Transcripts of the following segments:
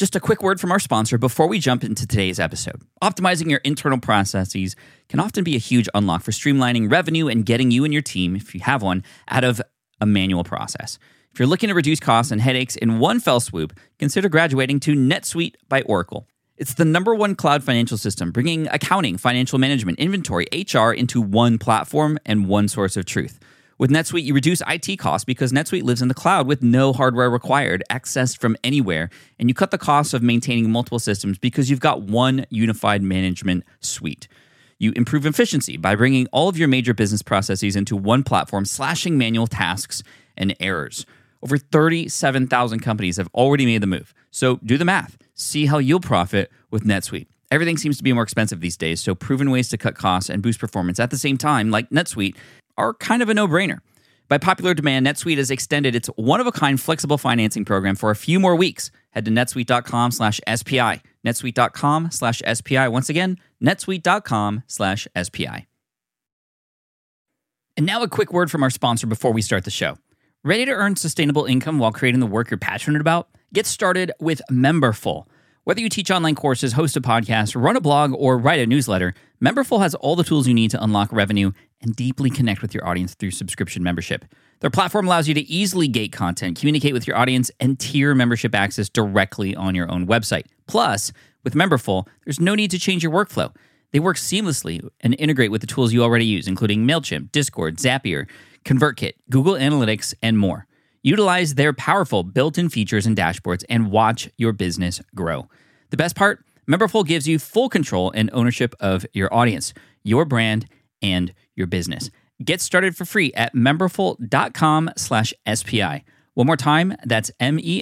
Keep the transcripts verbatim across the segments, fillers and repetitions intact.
Just a quick word from our sponsor before we jump into today's episode. Optimizing your internal processes can often be a huge unlock for streamlining revenue and getting you and your team, if you have one, out of a manual process. If you're looking to reduce costs and headaches in one fell swoop, consider graduating to NetSuite by Oracle. It's the number one cloud financial system, bringing accounting, financial management, inventory, H R into one platform and one source of truth. With NetSuite, you reduce I T costs because NetSuite lives in the cloud with no hardware required, accessed from anywhere, and you cut the costs of maintaining multiple systems because you've got one unified management suite. You improve efficiency by bringing all of your major business processes into one platform, slashing manual tasks and errors. Over thirty-seven thousand companies have already made the move. So do the math. See how you'll profit with NetSuite. Everything seems to be more expensive these days, so proven ways to cut costs and boost performance at the same time, like NetSuite, are kind of a no-brainer. By popular demand, NetSuite has extended its one-of-a-kind flexible financing program for a few more weeks. Head to netsuite.com slash SPI. netsuite.com slash SPI. Once again, netsuite.com slash SPI. And now a quick word from our sponsor before we start the show. Ready to earn sustainable income while creating the work you're passionate about? Get started with Memberful. Whether you teach online courses, host a podcast, run a blog, or write a newsletter, Memberful has all the tools you need to unlock revenue and deeply connect with your audience through subscription membership. Their platform allows you to easily gate content, communicate with your audience, and tier membership access directly on your own website. Plus, with Memberful, there's no need to change your workflow. They work seamlessly and integrate with the tools you already use, including MailChimp, Discord, Zapier, ConvertKit, Google Analytics, and more. Utilize their powerful built-in features and dashboards and watch your business grow. The best part? Memberful gives you full control and ownership of your audience, your brand, and your business. Get started for free at memberful.com slash SPI. One more time, that's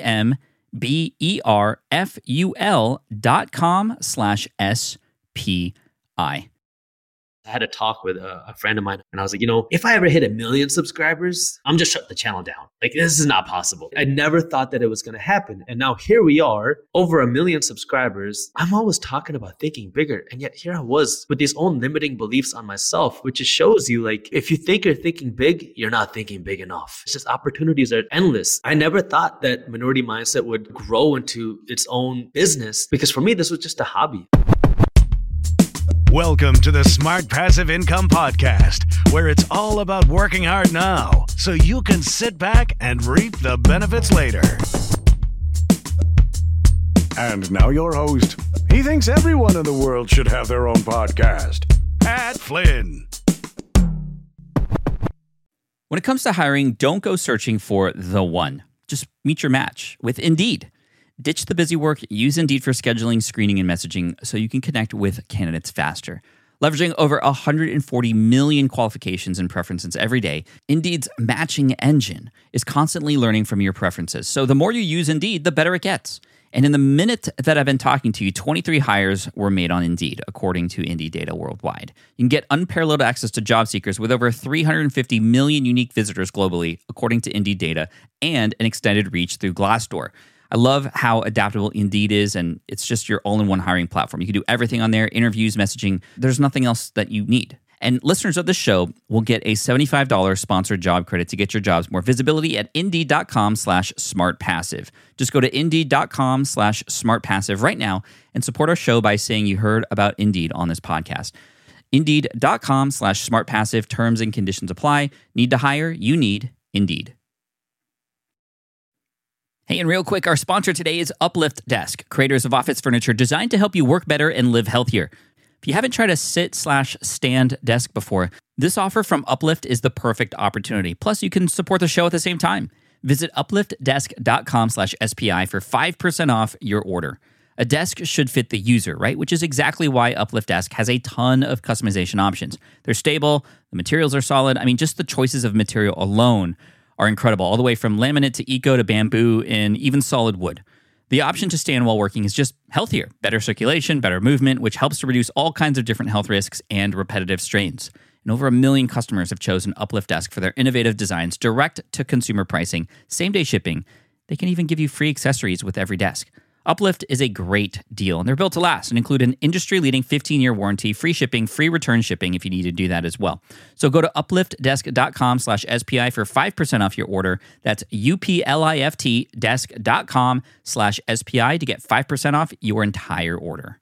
M-E-M-B-E-R-F-U-L dot com slash S-P-I. I had a talk with a, a friend of mine and I was like, you know, if I ever hit a million subscribers, I'm just shut the channel down. Like, this is not possible. I never thought that it was going to happen. And now here we are, over a million subscribers. I'm always talking about thinking bigger. And yet here I was with these own limiting beliefs on myself, which just shows you, like, if you think you're thinking big, you're not thinking big enough. It's just opportunities are endless. I never thought that Minority Mindset would grow into its own business because for me, this was just a hobby. Welcome to the Smart Passive Income Podcast, where it's all about working hard now so you can sit back and reap the benefits later. And now your host. He thinks everyone in the world should have their own podcast, Pat Flynn. When it comes to hiring, don't go searching for the one. Just meet your match with Indeed. Ditch the busy work, use Indeed for scheduling, screening, and messaging so you can connect with candidates faster. Leveraging over one hundred forty million qualifications and preferences every day, Indeed's matching engine is constantly learning from your preferences. So the more you use Indeed, the better it gets. And in the minute that I've been talking to you, twenty-three hires were made on Indeed, according to Indeed data worldwide. You can get unparalleled access to job seekers with over three hundred fifty million unique visitors globally, according to Indeed data, and an extended reach through Glassdoor. I love how adaptable Indeed is, and it's just your all-in-one hiring platform. You can do everything on there, interviews, messaging. There's nothing else that you need. And listeners of this show will get a seventy-five dollars sponsored job credit to get your jobs more visibility at Indeed.com slash SmartPassive. Just go to Indeed.com slash SmartPassive right now and support our show by saying you heard about Indeed on this podcast. Indeed.com slash SmartPassive. Terms and conditions apply. Need to hire? You need Indeed. Hey, and real quick, our sponsor today is Uplift Desk, creators of office furniture designed to help you work better and live healthier. If you haven't tried a sit slash stand desk before, this offer from Uplift is the perfect opportunity. Plus, you can support the show at the same time. Visit upliftdesk.com slash SPI for five percent off your order. A desk should fit the user, right? Which is exactly why Uplift Desk has a ton of customization options. They're stable, the materials are solid. I mean, just the choices of material alone are incredible, all the way from laminate to eco to bamboo and even solid wood. The option to stand while working is just healthier, better circulation, better movement, which helps to reduce all kinds of different health risks and repetitive strains. And over a million customers have chosen Uplift Desk for their innovative designs, direct to consumer pricing, same-day shipping. They can even give you free accessories with every desk. Uplift is a great deal, and they're built to last and include an industry-leading fifteen-year warranty, free shipping, free return shipping if you need to do that as well. So go to upliftdesk.com slash SPI for five percent off your order. That's U-P-L-I-F-T desk.com slash SPI to get five percent off your entire order.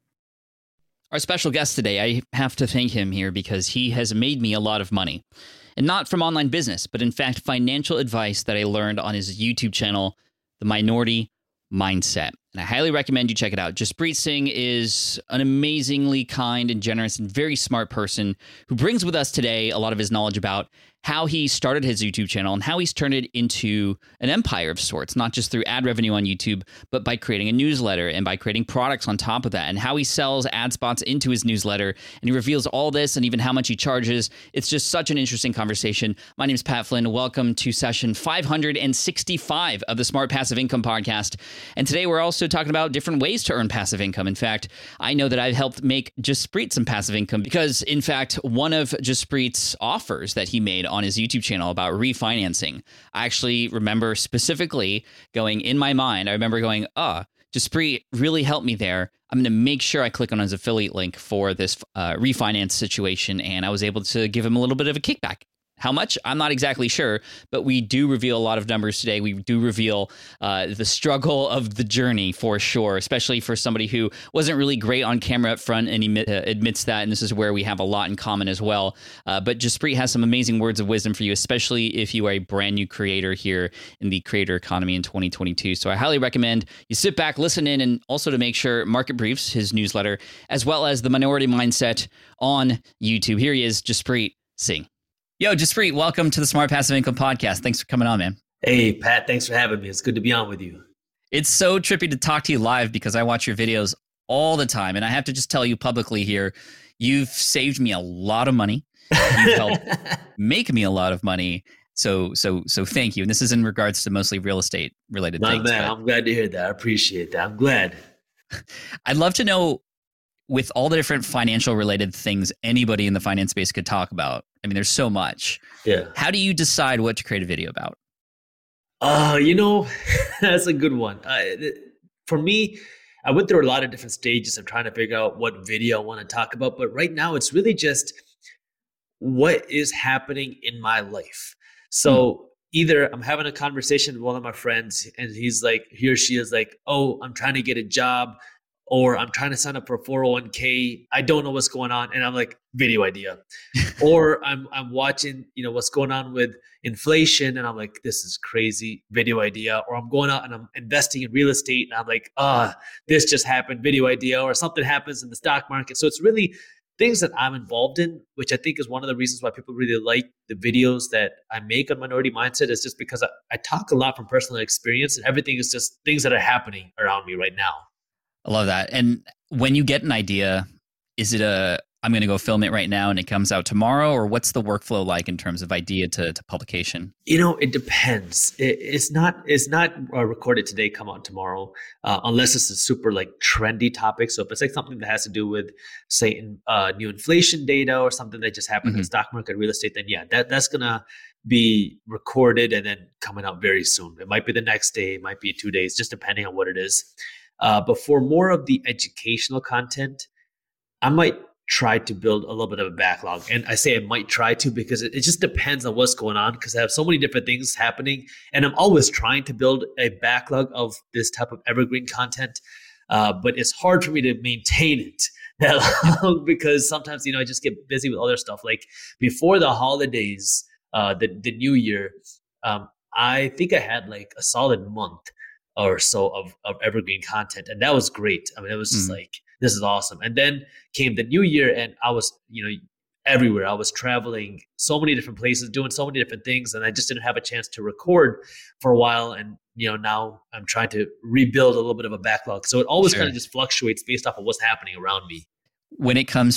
Our special guest today, I have to thank him here because he has made me a lot of money. And not from online business, but in fact, financial advice that I learned on his YouTube channel, The Minority Mindset. And I highly recommend you check it out. Jaspreet Singh is an amazingly kind and generous and very smart person who brings with us today a lot of his knowledge about how he started his YouTube channel and how he's turned it into an empire of sorts, not just through ad revenue on YouTube, but by creating a newsletter and by creating products on top of that, and how he sells ad spots into his newsletter. And he reveals all this and even how much he charges. It's just such an interesting conversation. My name is Pat Flynn. Welcome to session five hundred sixty-five of the Smart Passive Income Podcast. And today we're also talking about different ways to earn passive income. In fact, I know that I've helped make Jaspreet some passive income because, in fact, one of Jaspreet's offers that he made on his YouTube channel about refinancing, I actually remember specifically going in my mind, I remember going, ah, oh, Jaspreet really helped me there. I'm going to make sure I click on his affiliate link for this uh, refinance situation. And I was able to give him a little bit of a kickback. How much? I'm not exactly sure, but we do reveal a lot of numbers today. We do reveal uh, the struggle of the journey for sure, especially for somebody who wasn't really great on camera up front and he uh, admits that. And this is where we have a lot in common as well. Uh, but Jaspreet has some amazing words of wisdom for you, especially if you are a brand new creator here in the creator economy in twenty twenty-two. So I highly recommend you sit back, listen in, and also to make sure Market Briefs, his newsletter, as well as The Minority Mindset on YouTube. Here he is, Jaspreet Singh. Yo, Jaspreet, welcome to the Smart Passive Income Podcast. Thanks for coming on, man. Hey, Pat, thanks for having me. It's good to be on with you. It's so trippy to talk to you live because I watch your videos all the time. And I have to just tell you publicly here, you've saved me a lot of money. You've helped make me a lot of money. So, so, so thank you. And this is in regards to mostly real estate related My things. Man, but I'm glad to hear that. I appreciate that. I'm glad. I'd love to know, with all the different financial related things anybody in the finance space could talk about, I mean, there's so much. Yeah. How do you decide what to create a video about? Uh, you know, that's a good one. Uh, for me, I went through a lot of different stages of trying to figure out what video I want to talk about. But right now, it's really just what is happening in my life. So mm. either I'm having a conversation with one of my friends and he's like, he or she is like, oh, I'm trying to get a job, or I'm trying to sign up for a four oh one k. I don't know what's going on. And I'm like, video idea. Or I'm I'm watching, you know, what's going on with inflation. And I'm like, this is crazy, video idea. Or I'm going out and I'm investing in real estate. And I'm like, ah, oh, this just happened, video idea. Or something happens in the stock market. So it's really things that I'm involved in, which I think is one of the reasons why people really like the videos that I make on Minority Mindset, is just because I, I talk a lot from personal experience and everything is just things that are happening around me right now. I love that. And when you get an idea, is it a, I'm going to go film it right now and it comes out tomorrow? Or what's the workflow like in terms of idea to, to publication? You know, it depends. It, it's not it's not uh, recorded today, come out tomorrow, uh, unless it's a super like trendy topic. So if it's like something that has to do with, say, in, uh, new inflation data or something that just happened mm-hmm. in the stock market, real estate, then yeah, that that's going to be recorded and then coming out very soon. It might be the next day, it might be two days, just depending on what it is. Uh, but for more of the educational content, I might try to build a little bit of a backlog. And I say I might try to because it, it just depends on what's going on, because I have so many different things happening. And I'm always trying to build a backlog of this type of evergreen content. Uh, but it's hard for me to maintain it that long because sometimes, you know, I just get busy with other stuff. Like before the holidays, uh, the, the new year, um, I think I had like a solid month or so of, of evergreen content. And that was great. I mean, it was just mm. like, this is awesome. And then came the new year and I was, you know, everywhere. I was traveling so many different places, doing so many different things. And I just didn't have a chance to record for a while. And, you know, now I'm trying to rebuild a little bit of a backlog. So it always sure. kind of just fluctuates based off of what's happening around me. When it comes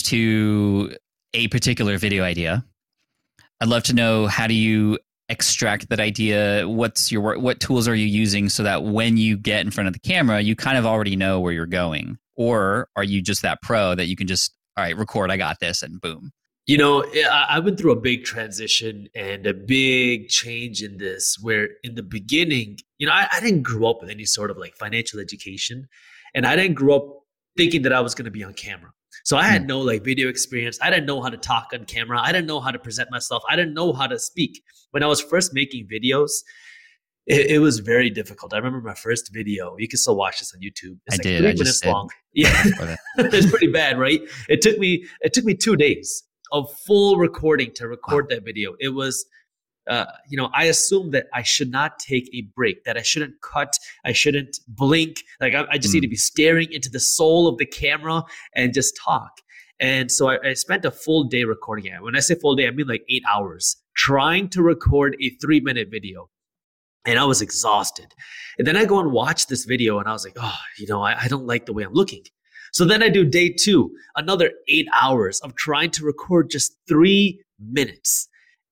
to a particular video idea, I'd love to know, how do you extract that idea? What's your what tools are you using so that when you get in front of the camera, you kind of already know where you're going? Or are you just that pro that you can just, all right, record, I got this, and boom? You know, I, I went through a big transition and a big change in this where in the beginning, you know, I, I didn't grow up with any sort of like financial education, and I didn't grow up thinking that I was going to be on camera. So I had Mm. no like video experience. I didn't know how to talk on camera. I didn't know how to present myself. I didn't know how to speak. When I was first making videos, it, it was very difficult. I remember my first video. You can still watch this on YouTube. It's I like did. three I just minutes did. long. Yeah, For that. it's pretty bad, right? It took me it took me two days of full recording to record that video. It was, uh, you know, I assumed that I should not take a break, that I shouldn't cut, I shouldn't blink. Like I, I just Mm. need to be staring into the soul of the camera and just talk. And so I, I spent a full day recording it. When I say full day, I mean like eight hours trying to record a three minute video. And I was exhausted. And then I go and watch this video and I was like, oh, you know, I, I don't like the way I'm looking. So then I do day two, another eight hours of trying to record just three minutes.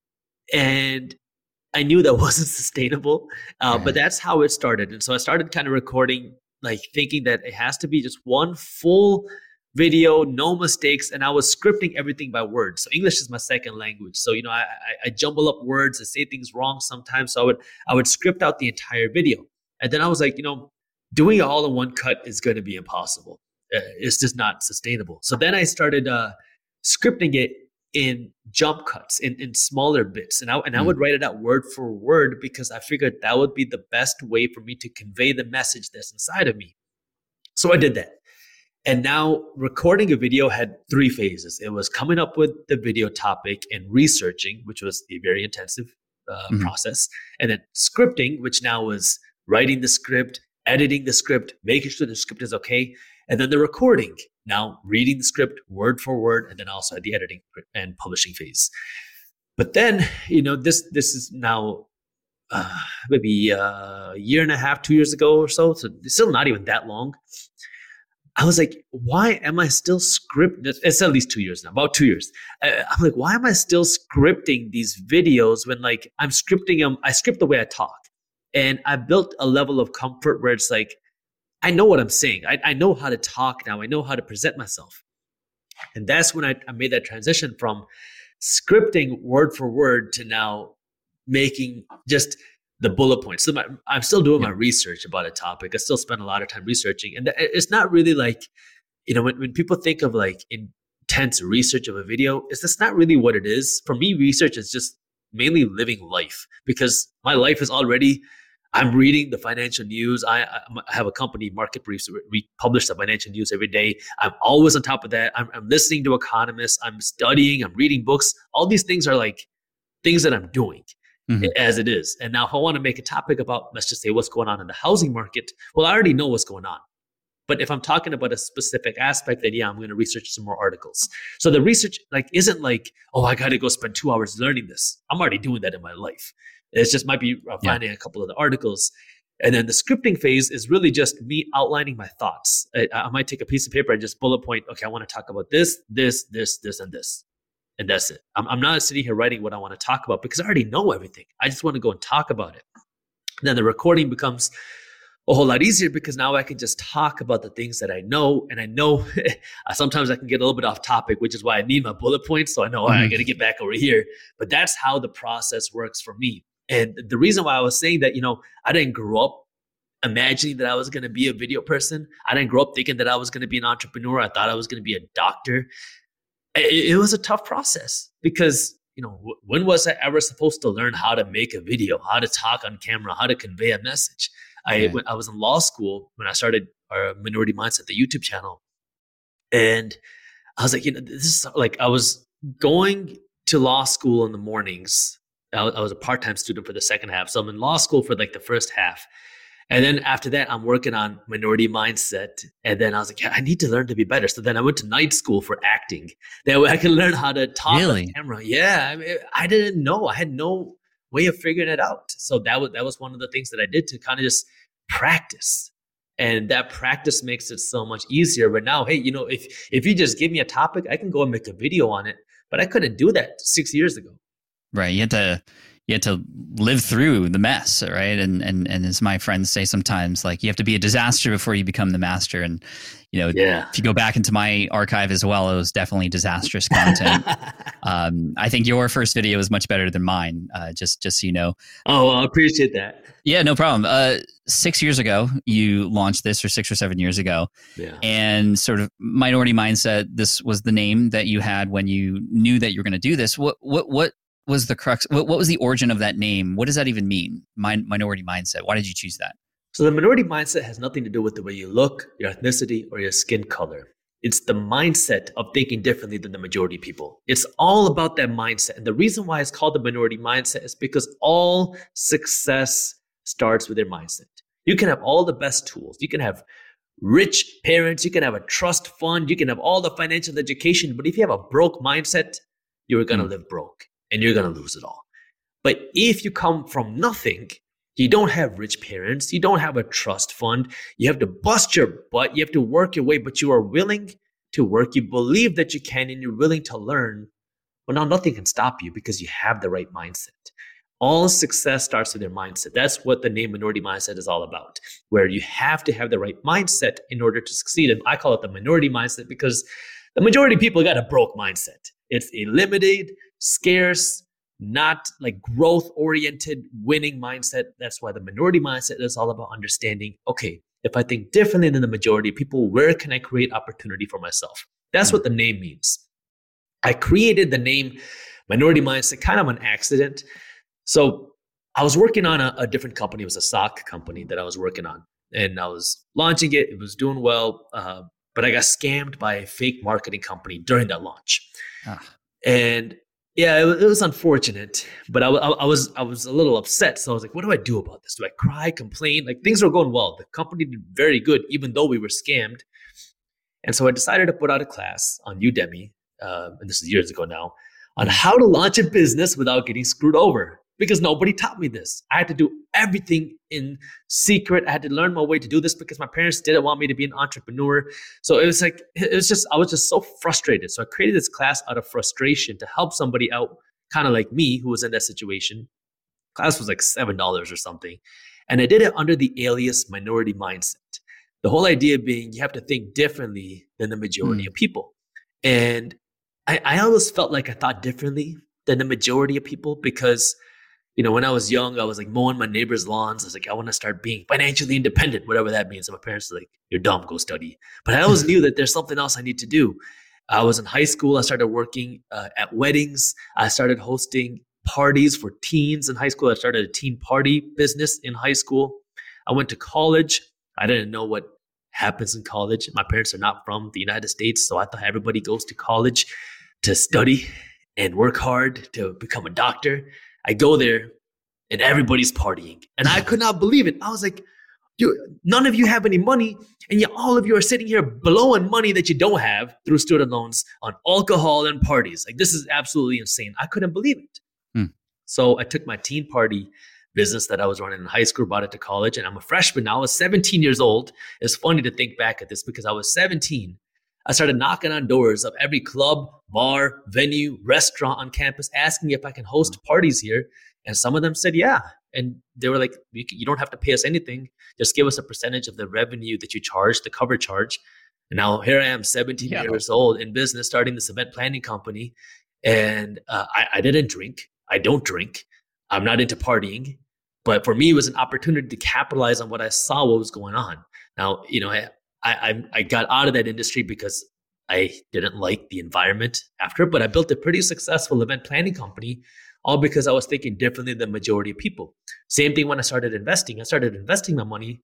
And I knew that wasn't sustainable, uh, Yeah. but that's how it started. And so I started kind of recording, like thinking that it has to be just one full video, no mistakes. And I was scripting everything by words. So English is my second language. So, you know, I, I, I jumble up words and say things wrong sometimes. So I would, I would script out the entire video. And then I was like, you know, doing it all in one cut is going to be impossible. Uh, it's just not sustainable. So then I started uh, scripting it in jump cuts, in, in smaller bits. And I, and I Mm. would write it out word for word because I figured that would be the best way for me to convey the message that's inside of me. So I did that. And now recording a video had three phases. It was coming up with the video topic and researching, which was a very intensive uh, Mhm. process. And then scripting, which now was writing the script, editing the script, making sure the script is okay. And then the recording, now reading the script word for word, and then also at the editing and publishing phase. But then, you know, this this is now uh, maybe a year and a half, two years ago or so. So it's still not even that long. I was like, why am I still scripting? It's at least two years now, about two years. I, I'm like, why am I still scripting these videos when like I'm scripting them? I script the way I talk. And I built a level of comfort where it's like, I know what I'm saying. I, I know how to talk now. I know how to present myself. And that's when I, I made that transition from scripting word for word to now making just the bullet points. So my, I'm still doing Yeah. my research about a topic. I still spend a lot of time researching. And th- it's not really like, you know, when, when people think of like intense research of a video, it's that's not really what it is. For me, research is just mainly living life because my life is already, I'm reading the financial news. I, I I have a company, Market Briefs. We publish the financial news every day. I'm always on top of that. I'm, I'm listening to economists. I'm studying. I'm reading books. All these things are like things that I'm doing Mhm. as it is. And now if I want to make a topic about, let's just say what's going on in the housing market, well, I already know what's going on. But if I'm talking about a specific aspect, then yeah, I'm going to research some more articles. So the research like isn't like, oh, I got to go spend two hours learning this. I'm already doing that in my life. It's just might be uh, Yeah. finding a couple of the articles. And then the scripting phase is really just me outlining my thoughts. I, I might take a piece of paper and just bullet point, okay, I want to talk about this, this, this, this, and this. And that's it. I'm, I'm not sitting here writing what I want to talk about because I already know everything. I just want to go and talk about it. And then the recording becomes a whole lot easier because now I can just talk about the things that I know. And I know sometimes I can get a little bit off topic, which is why I need my bullet points. So I know, all right, I Mhm. got to get back over here. But that's how the process works for me. And the reason why I was saying that, you know, I didn't grow up imagining that I was going to be a video person. I didn't grow up thinking that I was going to be an entrepreneur. I thought I was going to be a doctor. It, it was a tough process because, you know, w- when was I ever supposed to learn how to make a video, how to talk on camera, how to convey a message? I Yeah. when I was in law school when I started our Minority Mindset, the YouTube channel, and I was like, you know, this is like I was going to law school in the mornings. I was, I was a part-time student for the second half, so I'm in law school for like the first half, and then after that, I'm working on Minority Mindset. And then I was like, yeah, I need to learn to be better. So then I went to night school for acting. That way I can learn how to talk Really? on camera. Yeah, I mean, I didn't know. I had no way of figuring it out. So that was that was one of the things that I did to kind of just practice. And that practice makes it so much easier. But now, hey, you know, if if you just give me a topic, I can go and make a video on it. But I couldn't do that six years ago. Right. You had to you have to live through the mess, right? And and and as my friends say sometimes, like you have to be a disaster before you become the master. And you know, yeah. if you go back into my archive as well, it was definitely disastrous content. um, I think your first video was much better than mine. Uh, just just so you know. Oh, I appreciate that. Yeah, no problem. Uh, six years ago, you launched this, or six or seven years ago. Yeah. And sort of Minority Mindset, this was the name that you had when you knew that you were going to do this. What what what was the crux? What, what was the origin of that name? What does that even mean? Min- minority Mindset. Why did you choose that? So the minority mindset has nothing to do with the way you look, your ethnicity, or your skin color. It's the mindset of thinking differently than the majority of people. It's all about that mindset. And the reason why it's called the minority mindset is because all success starts with your mindset. You can have all the best tools. You can have rich parents. You can have a trust fund. You can have all the financial education. But if you have a broke mindset, you're going to mm. live broke and you're going to lose it all. But if you come from nothing, you don't have rich parents. You don't have a trust fund. You have to bust your butt. You have to work your way, but you are willing to work. You believe that you can, and you're willing to learn. Well, now nothing can stop you because you have the right mindset. All success starts with your mindset. That's what the name Minority Mindset is all about, where you have to have the right mindset in order to succeed. And I call it the minority mindset because the majority of people got a broke mindset. It's a limited, scarce, not like growth-oriented, winning mindset. That's why the minority mindset is all about understanding, okay, if I think differently than the majority of people, where can I create opportunity for myself? That's mm-hmm. what the name means. I created the name Minority Mindset kind of on accident. So I was working on a, a different company. It was a sock company that I was working on. And I was launching it. It was doing well. Uh, but I got scammed by a fake marketing company during that launch. Ah. And yeah, it, it was unfortunate, but I, I, I was I was a little upset. So I was like, what do I do about this? Do I cry, complain? Like things were going well. The company did very good, even though we were scammed. And so I decided to put out a class on Udemy, uh, and this is years ago now, on how to launch a business without getting screwed over. Because nobody taught me this. I had to do everything in secret. I had to learn my way to do this because my parents didn't want me to be an entrepreneur. So it was like, it was just, I was just so frustrated. So I created this class out of frustration to help somebody out, kind of like me, who was in that situation. Class was like seven dollars or something. And I did it under the alias Minority Mindset. The whole idea being you have to think differently than the majority mm. of people. And I, I always felt like I thought differently than the majority of people because you know, when I was young, I was like mowing my neighbor's lawns. I was like, I want to start being financially independent, whatever that means. And my parents were like, you're dumb, go study. But I always knew that there's something else I need to do. I was in high school. I started working uh, at weddings. I started hosting parties for teens in high school. I started a teen party business in high school. I went to college. I didn't know what happens in college. My parents are not from the United States, so I thought everybody goes to college to study and work hard to become a doctor. I go there and everybody's partying. And I could not believe it. I was like, you, none of you have any money. And yet all of you are sitting here blowing money that you don't have through student loans on alcohol and parties. Like, this is absolutely insane. I couldn't believe it. Hmm. So I took my teen party business that I was running in high school, brought it to college. And I'm a freshman now. I was seventeen years old. It's funny to think back at this because I was seventeen. I started knocking on doors of every club, bar, venue, restaurant on campus, asking if I can host parties here. And some of them said, yeah. And they were like, you, you don't have to pay us anything. Just give us a percentage of the revenue that you charge, the cover charge. And now here I am, seventeen yeah. years old in business, starting this event planning company. And uh, I, I didn't drink. I don't drink. I'm not into partying. But for me, it was an opportunity to capitalize on what I saw, what was going on. Now, you know, I, I, I got out of that industry because I didn't like the environment after, but I built a pretty successful event planning company, all because I was thinking differently than the majority of people. Same thing when I started investing. I started investing my money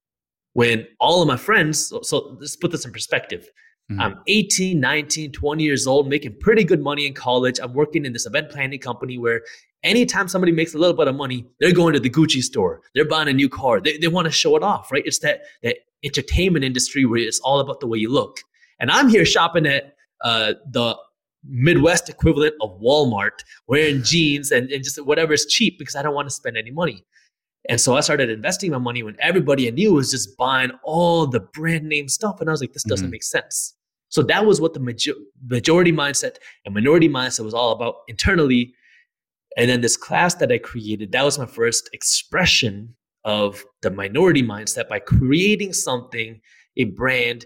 when all of my friends, so, so let's put this in perspective. Mm-hmm. I'm eighteen, nineteen, twenty years old, making pretty good money in college. I'm working in this event planning company where anytime somebody makes a little bit of money, they're going to the Gucci store. They're buying a new car. They, they want to show it off, right? It's that, that entertainment industry where it's all about the way you look. And I'm here shopping at uh, the Midwest equivalent of Walmart, wearing jeans and, and just whatever is cheap because I don't want to spend any money. And so I started investing my money when everybody I knew was just buying all the brand name stuff. And I was like, this doesn't mm-hmm. make sense. So that was what the major- majority mindset and minority mindset was all about internally. And then this class that I created, that was my first expression of the minority mindset by creating something, a brand,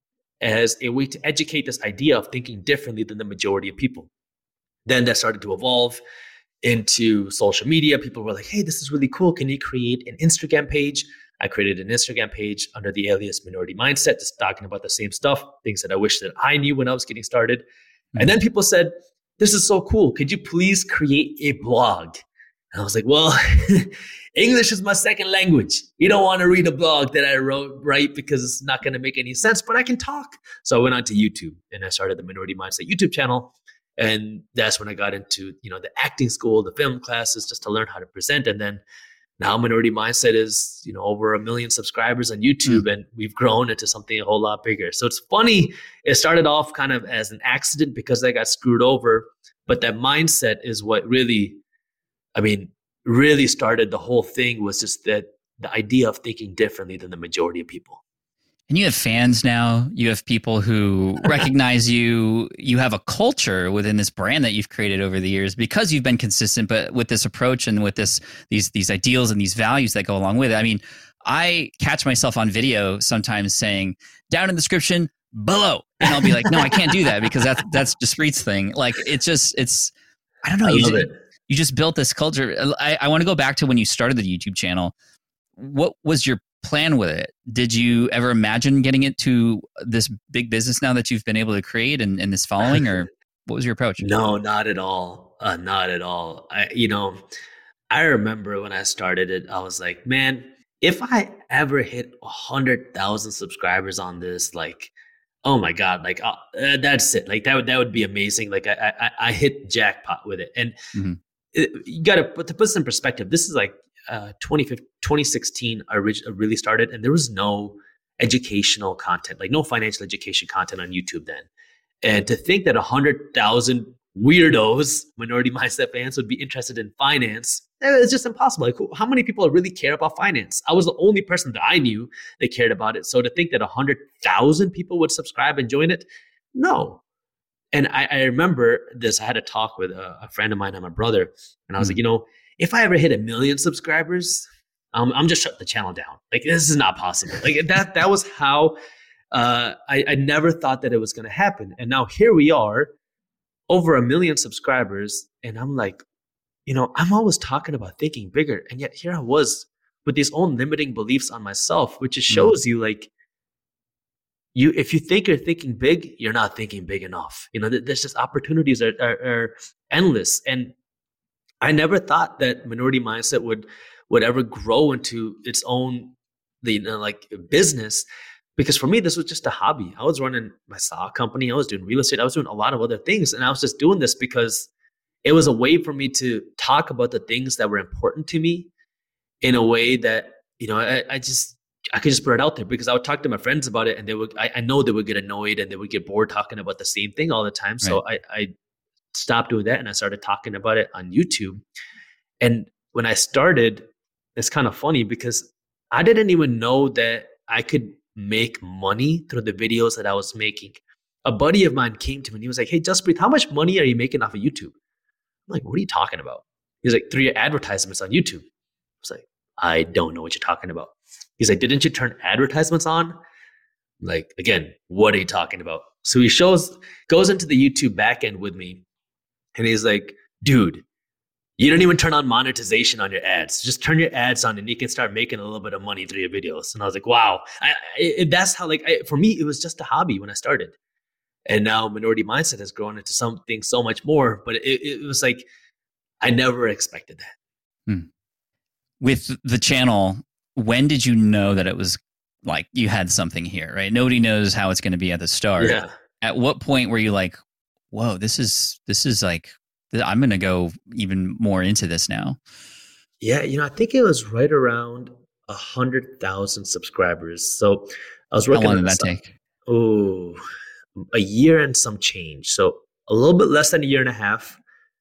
as a way to educate this idea of thinking differently than the majority of people. Then that started to evolve into social media. People were like, hey, this is really cool. Can you create an Instagram page? I created an Instagram page under the alias Minority Mindset, just talking about the same stuff, things that I wish that I knew when I was getting started. Mm-hmm. And then people said, this is so cool. Could you please create a blog? And I was like, well, English is my second language. You don't want to read a blog that I wrote, right? Because it's not going to make any sense, but I can talk. So I went on to YouTube and I started the Minority Mindset YouTube channel. And that's when I got into, you know, the acting school, the film classes, just to learn how to present. And then now Minority Mindset is, you know, over a million subscribers on YouTube, mm. and we've grown into something a whole lot bigger. So it's funny. It started off kind of as an accident because I got screwed over, but that mindset is what really, I mean, really started the whole thing. Was just that the idea of thinking differently than the majority of people. And you have fans now. You have people who recognize you. You have a culture within this brand that you've created over the years because you've been consistent, but with this approach and with this these these ideals and these values that go along with it. I mean, I catch myself on video sometimes saying, down in the description below. And I'll be like, no, I can't do that because that's that's Jaspreet's thing. Like, it's just, it's, I don't know. I you, love just, it. you just built this culture. I, I want to go back to when you started the YouTube channel. What was your plan with it? Did you ever imagine getting it to this big business now that you've been able to create and, and this following, or what was your approach? No, not at all. Uh, not at all. I, you know, I remember when I started it, I was like, man, if I ever hit a hundred thousand subscribers on this, like, oh my God, like uh, that's it. Like that would, that would be amazing. Like I, I, I hit jackpot with it. And mm-hmm. it, you got to put, to put this in perspective. This is like, Uh, twenty sixteen, I really started, and there was no educational content, like no financial education content on YouTube then. And to think that one hundred thousand weirdos, Minority Mindset fans, would be interested in finance, it's just impossible. Like, how many people really care about finance? I was the only person that I knew that cared about it. So to think that one hundred thousand people would subscribe and join it, no. And I, I remember this. I had a talk with a, a friend of mine and my brother, and I was mm-hmm. like, you know, if I ever hit a million subscribers, um, I'm just shutting the channel down. Like, this is not possible. Like that, that was how uh, I, I never thought that it was going to happen. And now here we are, over a million subscribers. And I'm like, you know, I'm always talking about thinking bigger. And yet here I was with these own limiting beliefs on myself, which just shows mm. you like, you, if you think you're thinking big, you're not thinking big enough. You know, there's just opportunities are, are, are endless. And I never thought that Minority Mindset would would ever grow into its own, the you know, like business, because for me this was just a hobby. I was running my stock company, I was doing real estate, I was doing a lot of other things, and I was just doing this because it was a way for me to talk about the things that were important to me in a way that, you know, I, I just I could just put it out there, because I would talk to my friends about it, and they would I, I know they would get annoyed and they would get bored talking about the same thing all the time. Right. So I, I stopped doing that and I started talking about it on YouTube. And when I started, it's kind of funny because I didn't even know that I could make money through the videos that I was making. A buddy of mine came to me and he was like, hey, Jaspreet, how much money are you making off of YouTube? I'm like, what are you talking about? He's like, through your advertisements on YouTube. I was like, I don't know what you're talking about. He's like, didn't you turn advertisements on? I'm like, again, what are you talking about? So he shows, goes into the YouTube backend with me. And he's like, dude, you don't even turn on monetization on your ads. Just turn your ads on and you can start making a little bit of money through your videos. And I was like, wow. I, I, that's how, like, I, for me, it was just a hobby when I started. And now Minority Mindset has grown into something so much more. But it, it was like, I never expected that. Hmm. With the channel, when did you know that it was like you had something here, right? Nobody knows how it's going to be at the start. Yeah. At what point were you like, whoa, this is, this is like, I'm going to go even more into this now? Yeah. You know, I think it was right around a hundred thousand subscribers. So I was working How long on did that some, take? Oh, a year and some change. So a little bit less than a year and a half.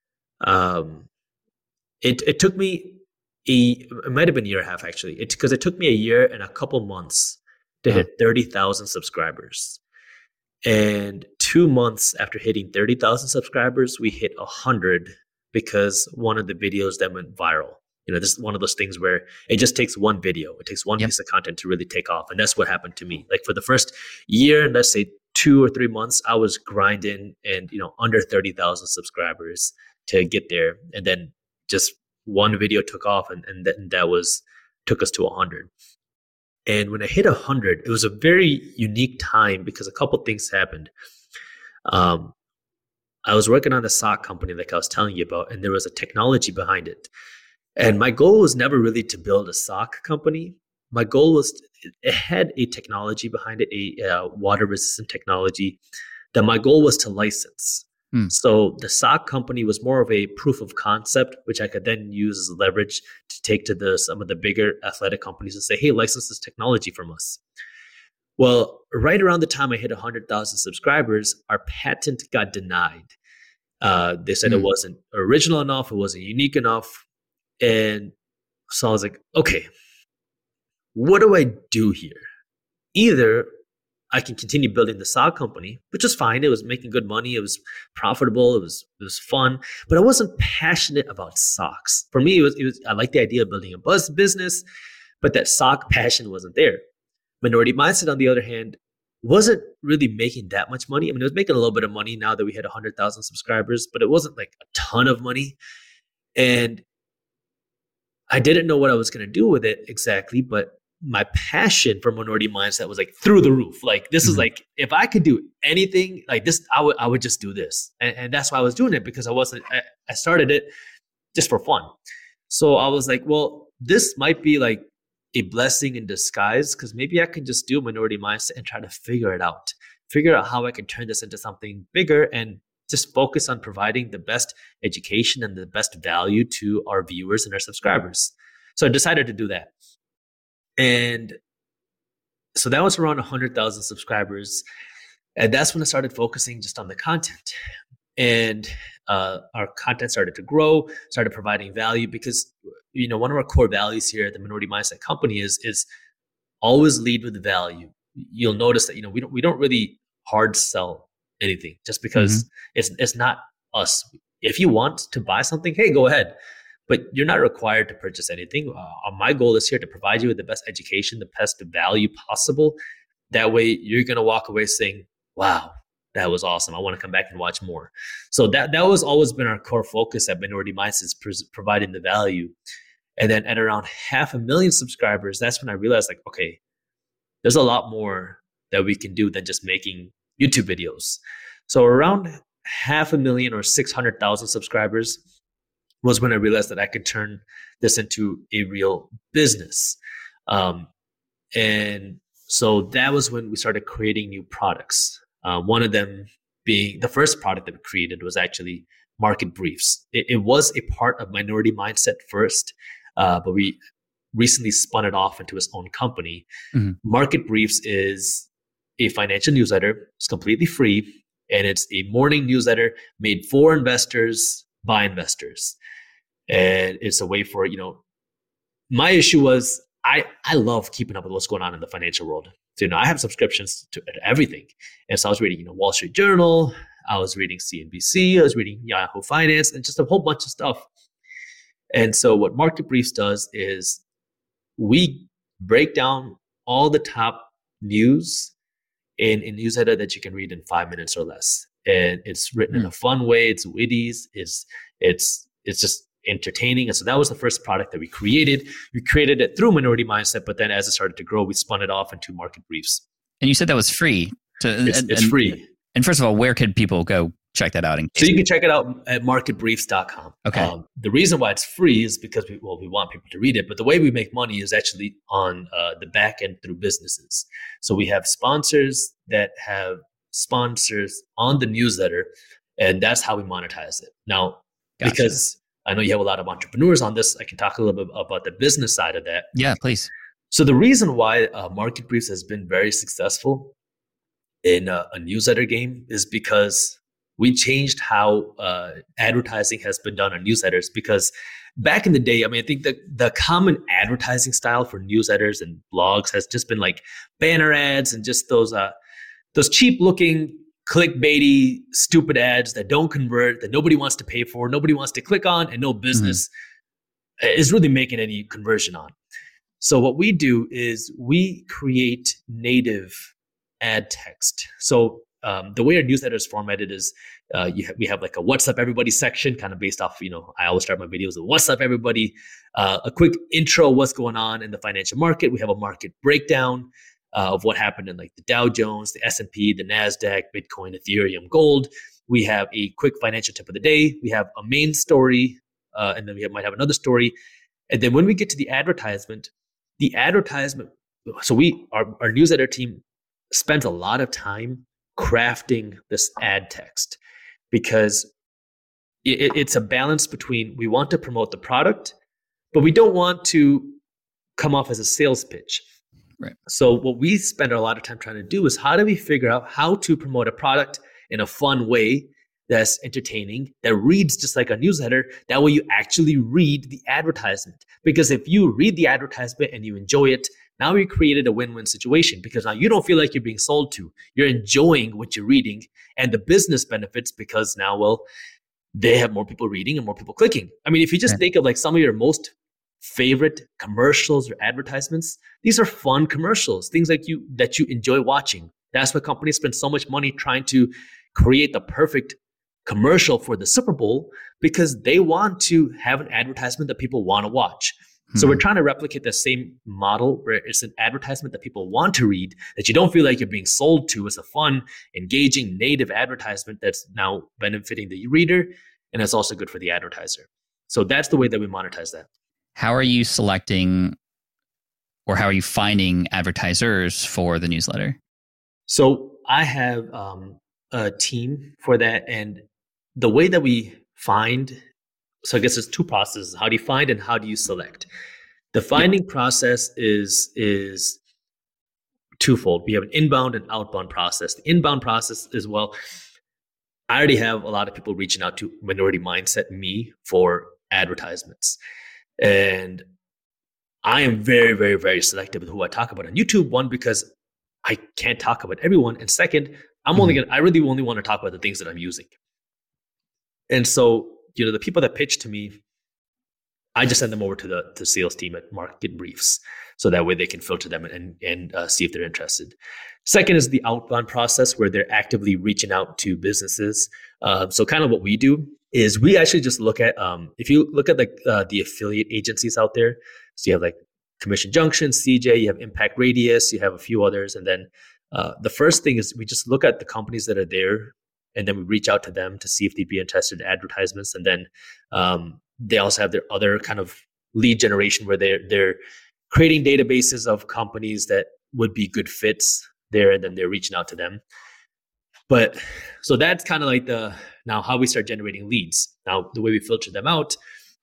Um, it, it took me a, it might've been a year and a half actually. It, cause it took me a year and a couple months to uh-huh. hit thirty thousand subscribers. And two months after hitting thirty thousand subscribers, we hit one hundred because one of the videos that went viral. You know, this is one of those things where it just takes one video. It takes one yep. piece of content to really take off. And that's what happened to me. Like for the first year, let's say two or three months, I was grinding and, you know, under thirty thousand subscribers to get there. And then just one video took off and, and then that was, took us to one hundred. And when I hit one hundred, it was a very unique time because a couple things happened. Um, I was working on the sock company like I was telling you about, and there was a technology behind it. And my goal was never really to build a sock company. My goal was, to, it had a technology behind it, a uh, water resistant technology that my goal was to license. Hmm. So the sock company was more of a proof of concept, which I could then use as leverage to take to the some of the bigger athletic companies and say, hey, license this technology from us. Well, right around the time I hit one hundred thousand subscribers, our patent got denied. Uh, they said hmm. it wasn't original enough, it wasn't unique enough. And so I was like, okay, what do I do here? Either I can continue building the sock company, which was fine. It was making good money. It was profitable. It was it was fun, but I wasn't passionate about socks. For me, it was, it was I liked the idea of building a buzz business, but that sock passion wasn't there. Minority Mindset, on the other hand, wasn't really making that much money. I mean, it was making a little bit of money now that we had one hundred thousand subscribers, but it wasn't like a ton of money. And I didn't know what I was going to do with it exactly, but my passion for Minority Mindset was like through the roof. Like this mm-hmm. is like, if I could do anything like this, I would I would just do this. And, and that's why I was doing it, because I wasn't, I, I started it just for fun. So I was like, well, this might be like a blessing in disguise, because maybe I can just do Minority Mindset and try to figure it out, figure out how I can turn this into something bigger and just focus on providing the best education and the best value to our viewers and our subscribers. So I decided to do that. And so that was around one hundred thousand subscribers. And that's when I started focusing just on the content. And uh, our content started to grow, started providing value, because, you know, one of our core values here at the Minority Mindset Company is, is always lead with value. You'll notice that, you know, we don't, we don't really hard sell anything just because mm-hmm. it's it's not us. If you want to buy something, hey, go ahead. But you're not required to purchase anything. Uh, my goal is here to provide you with the best education, the best value possible. That way you're going to walk away saying, wow, that was awesome. I want to come back and watch more. So that that was always been our core focus at Minority Mindset, is pres- providing the value. And then at around half a million subscribers, that's when I realized, like, okay, there's a lot more that we can do than just making YouTube videos. So around half a million or six hundred thousand subscribers was when I realized that I could turn this into a real business. Um, and so that was when we started creating new products. Uh, one of them being, the first product that we created was actually Market Briefs. It, it was a part of Minority Mindset first, uh, but we recently spun it off into its own company. Mm-hmm. Market Briefs is a financial newsletter. It's completely free, and it's a morning newsletter made for investors by investors. And it's a way for, you know, my issue was I, I love keeping up with what's going on in the financial world. So, you know, I have subscriptions to, to everything. And so I was reading, you know, Wall Street Journal, I was reading C N B C, I was reading Yahoo Finance, and just a whole bunch of stuff. And so what Market Briefs does is we break down all the top news in a newsletter that you can read in five minutes or less. And it's written mm. in a fun way. It's witty. It's, it's, it's just entertaining. And so that was the first product that we created. We created it through Minority Mindset, but then as it started to grow, we spun it off into Market Briefs. And you said that was free. To, it's and, it's free. And first of all, where could people go check that out? In so you can check it out at market briefs dot com. Okay. Um, the reason why it's free is because we, well, we want people to read it, but the way we make money is actually on uh, the back end through businesses. So we have sponsors that have sponsors on the newsletter, and that's how we monetize it. Now, gotcha. Because I know you have a lot of entrepreneurs on this, I can talk a little bit about the business side of that. Yeah, please. So the reason why uh, Market Briefs has been very successful in a, a newsletter game is because we changed how uh, advertising has been done on newsletters. Because back in the day, I mean, I think the, the common advertising style for newsletters and blogs has just been like banner ads and just those uh, those cheap looking clickbaity, stupid ads that don't convert, that nobody wants to pay for, nobody wants to click on, and no business mm-hmm. is really making any conversion on. So what we do is we create native ad text. So um, the way our newsletter is formatted is uh, you ha- we have like a "What's up, everybody" section, kind of based off. You know, I always start my videos with "What's up, everybody," uh, a quick intro, what's going on in the financial market. We have a market breakdown uh, of what happened in like the Dow Jones, the S and P, the NASDAQ, Bitcoin, Ethereum, gold. We have a quick financial tip of the day. We have a main story, uh, and then we have, might have another story. And then when we get to the advertisement, the advertisement. So we our, our newsletter team spends a lot of time crafting this ad text, because it, it's a balance between, we want to promote the product, but we don't want to come off as a sales pitch. Right. So what we spend a lot of time trying to do is, how do we figure out how to promote a product in a fun way that's entertaining, that reads just like a newsletter. That way you actually read the advertisement. Because if you read the advertisement and you enjoy it, now we created a win-win situation, because now you don't feel like you're being sold to. You're enjoying what you're reading, and the business benefits, because now, well, they have more people reading and more people clicking. I mean, if you just right. think of like some of your most favorite commercials or advertisements, these are fun commercials, things like you that you enjoy watching. That's why companies spend so much money trying to create the perfect commercial for the Super Bowl, because they want to have an advertisement that people want to watch. So we're trying to replicate the same model, where it's an advertisement that people want to read, that you don't feel like you're being sold to. It's a fun, engaging, native advertisement that's now benefiting the reader, and it's also good for the advertiser. So that's the way that we monetize that. How are you selecting, or how are you finding advertisers for the newsletter? So I have um, a team for that, and the way that we find, so I guess there's two processes: how do you find and how do you select? The finding yeah. process is is twofold. We have an inbound and outbound process. The inbound process is, well, I already have a lot of people reaching out to Minority Mindset, me, for advertisements. And I am very, very, very selective with who I talk about on YouTube. One, because I can't talk about everyone. And second, I'm mm-hmm. only gonna, I really only want to talk about the things that I'm using. And so, you know, the people that pitch to me, I just send them over to the to sales team at Market Briefs, so that way they can filter them and and uh, see if they're interested. Second is the outbound process, where they're actively reaching out to businesses. Uh, so kind of what we do is we actually just look at, um, if you look at like uh, the affiliate agencies out there, so you have like Commission Junction, C J, you have Impact Radius, you have a few others. And then uh, the first thing is we just look at the companies that are there, and then we reach out to them to see if they'd be interested in advertisements. And then um, they also have their other kind of lead generation, where they're, they're creating databases of companies that would be good fits there, and then they're reaching out to them. But so that's kind of like the, now how we start generating leads. Now, the way we filter them out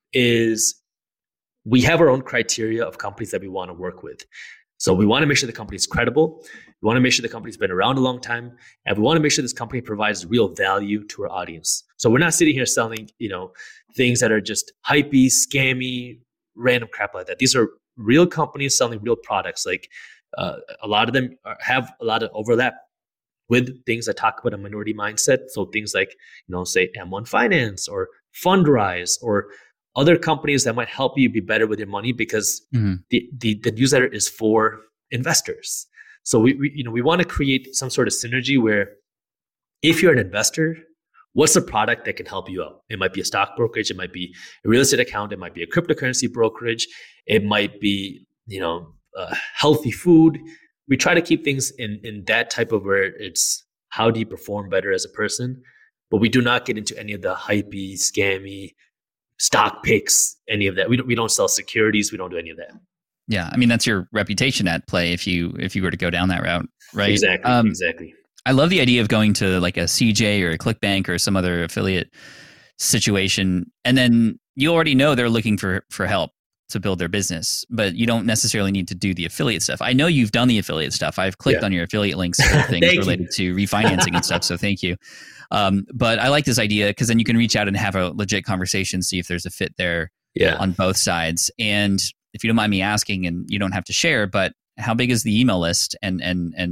is we have our own criteria of companies that we want to work with. So we want to make sure the company is credible. We want to make sure the company's been around a long time, and we want to make sure this company provides real value to our audience. So we're not sitting here selling, you know, things that are just hypey, scammy, random crap like that. These are real companies selling real products. Like uh, a lot of them are, have a lot of overlap with things that talk about a minority mindset. So things like, you know, say M one Finance or Fundrise or other companies that might help you be better with your money, because mm-hmm. the, the the newsletter is for investors. So we, we you know we want to create some sort of synergy where, if you're an investor, what's a product that can help you out? It might be a stock brokerage, it might be a real estate account, it might be a cryptocurrency brokerage, it might be, you know, uh, healthy food. We try to keep things in in that type of, where it's how do you perform better as a person, but we do not get into any of the hypey, scammy stock picks, any of that. We don't we don't sell securities. We don't do any of that. Yeah, I mean, that's your reputation at play if you if you were to go down that route, right? Exactly. Um, exactly. I love the idea of going to like a C J or a ClickBank or some other affiliate situation, and then you already know they're looking for for help to build their business, but you don't necessarily need to do the affiliate stuff. I know you've done the affiliate stuff. I've clicked yeah. on your affiliate links for things related to refinancing and stuff. So thank you. Um, but I like this idea, because then you can reach out and have a legit conversation, see if there's a fit there yeah. on both sides. And if you don't mind me asking, and you don't have to share, but how big is the email list, and and and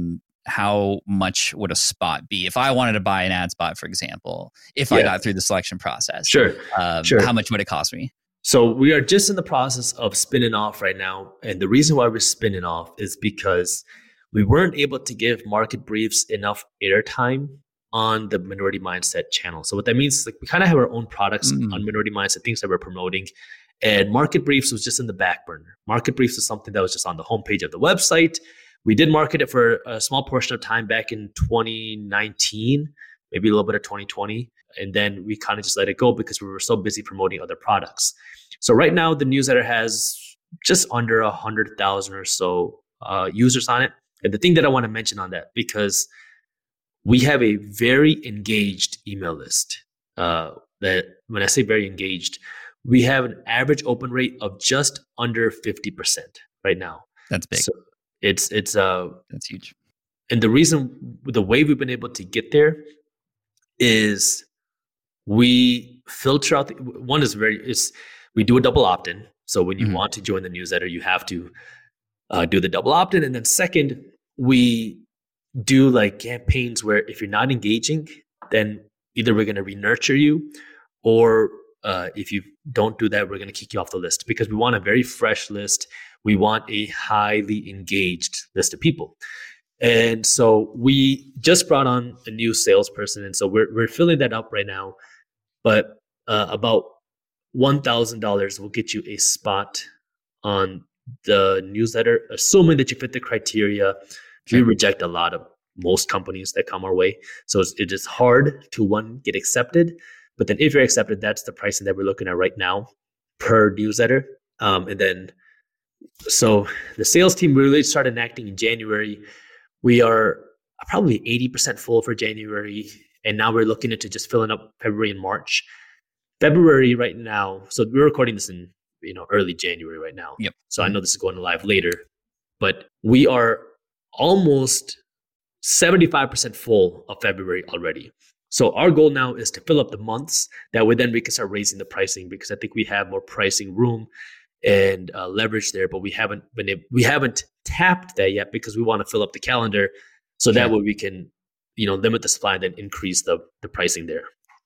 how much would a spot be? If I wanted to buy an ad spot, for example, if Yeah. I got through the selection process, Sure. um, Sure. how much would it cost me? So we are just in the process of spinning off right now. And the reason why we're spinning off is because we weren't able to give Market Briefs enough airtime on the Minority Mindset channel. So what that means is like we kind of have our own products Mm. on Minority Mindset, things that we're promoting. And Market Briefs was just in the back burner. Market Briefs was something that was just on the homepage of the website. We did market it for a small portion of time back in twenty nineteen, maybe a little bit of twenty twenty. And then we kind of just let it go because we were so busy promoting other products. So right now, the newsletter has just under one hundred thousand or so uh, users on it. And the thing that I want to mention on that, because we have a very engaged email list. Uh, that when I say very engaged, we have an average open rate of just under fifty percent right now. That's big. So it's it's uh That's huge. and the reason, the way we've been able to get there is we filter out. The, one is very is we do a double opt-in. So when you Mhm. want to join the newsletter, you have to uh, do the double opt-in, and then second, we do like campaigns where if you're not engaging, then either we're going to re-nurture you, or uh, if you don't do that, we're going to kick you off the list, because we want a very fresh list. We want a highly engaged list of people. And so we just brought on a new salesperson. And so we're, we're filling that up right now. But uh, about one thousand dollars will get you a spot on the newsletter, assuming that you fit the criteria. Sure. We reject a lot of most companies that come our way. So it's, it is hard to, one, get accepted. But then if you're accepted, that's the pricing that we're looking at right now per newsletter. Um, and then, so the sales team really started acting in January. We are probably eighty percent full for January. And now we're looking into just filling up February and March. February right now, so we're recording this in you know early January right now. Yep. So I know this is going live later, but we are almost seventy-five percent full of February already. So our goal now is to fill up the months. That way then we can start raising the pricing, because I think we have more pricing room and uh, leverage there, but we haven't been able, we haven't tapped that yet because we want to fill up the calendar. So that Sure. way we can, you know, limit the supply and then increase the the pricing there.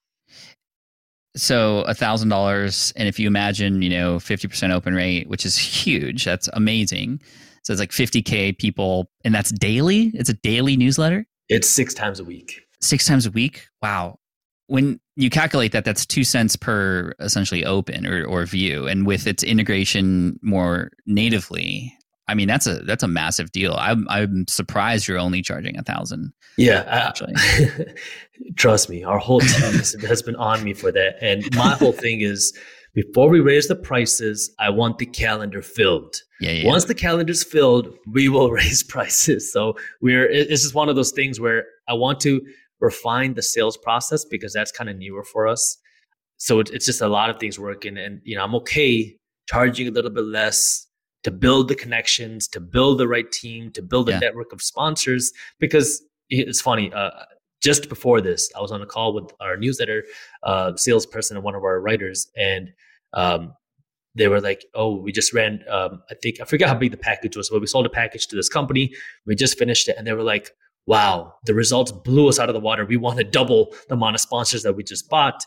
So a thousand dollars, and if you imagine, you know, fifty percent open rate, which is huge, that's amazing. So it's like fifty K people, and that's daily. It's a daily newsletter, It's six times a week. six times a week. Wow. When you calculate that, that's two cents per essentially open or, or view, and with its integration more natively, I mean that's a that's a massive deal. I'm I'm surprised you're only charging a thousand. Yeah, Actually. I, trust me, our whole team has, has been on me for that. And my whole thing is, before we raise the prices, I want the calendar filled. Yeah, yeah. Once the calendar's filled, we will raise prices. So we're it- it's just one of those things where I want to refine the sales process, because that's kind of newer for us. So it, it's just a lot of things working, and you know I'm okay charging a little bit less to build the connections, to build the right team, to build a Yeah. network of sponsors. Because it's funny, uh, just before this, I was on a call with our newsletter uh, salesperson and one of our writers, and um, they were like, "Oh, we just ran. Um, I think I forgot how big the package was, but we sold a package to this company. We just finished it, and they were like, wow, the results blew us out of the water. We want to double the amount of sponsors that we just bought."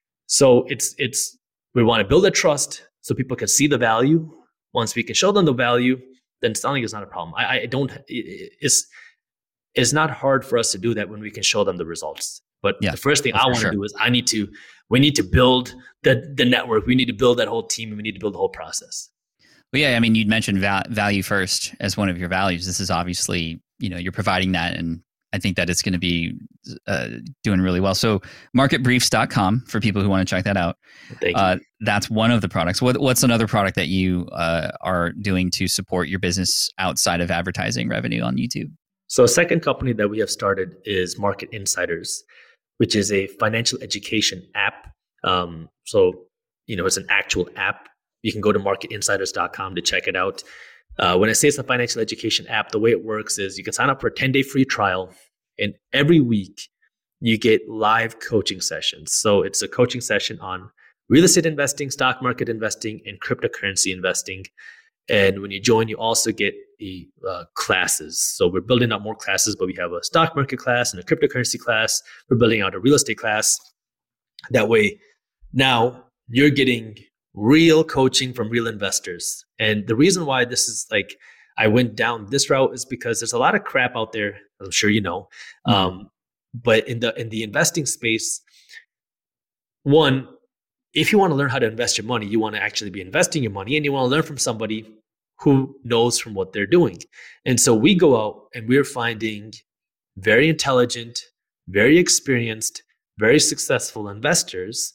So it's it's we want to build a trust so people can see the value. Once we can show them the value, then selling is not a problem. I, I don't. It, it's it's not hard for us to do that when we can show them the results. But Yeah, the first thing oh, I for want to sure. do is I need to we need to build the the network. We need to build that whole team, and we need to build the whole process. Well, yeah, I mean, you'd mentioned val- value first as one of your values. This is obviously, you know, you're providing that, and I think that it's going to be uh, doing really well. So market briefs dot com for people who want to check that out. Thank you. Uh, that's one of the products. What, what's another product that you uh, are doing to support your business outside of advertising revenue on YouTube? So a second company that we have started is Market Insiders, which is a financial education app. Um, so, you know, it's an actual app. You can go to market insiders dot com to check it out. Uh, when I say it's a financial education app, the way it works is you can sign up for a ten-day free trial, and every week you get live coaching sessions. So it's a coaching session on real estate investing, stock market investing, and cryptocurrency investing. And when you join, you also get a, uh, classes. So we're building out more classes, but we have a stock market class and a cryptocurrency class. We're building out a real estate class. That way, now you're getting real coaching from real investors. And the reason why this is like, I went down this route is because there's a lot of crap out there. I'm sure you know. Mm. Um, but in the in the investing space, one, if you want to learn how to invest your money, you want to actually be investing your money, and you want to learn from somebody who knows from what they're doing. And so we go out and we're finding very intelligent, very experienced, very successful investors.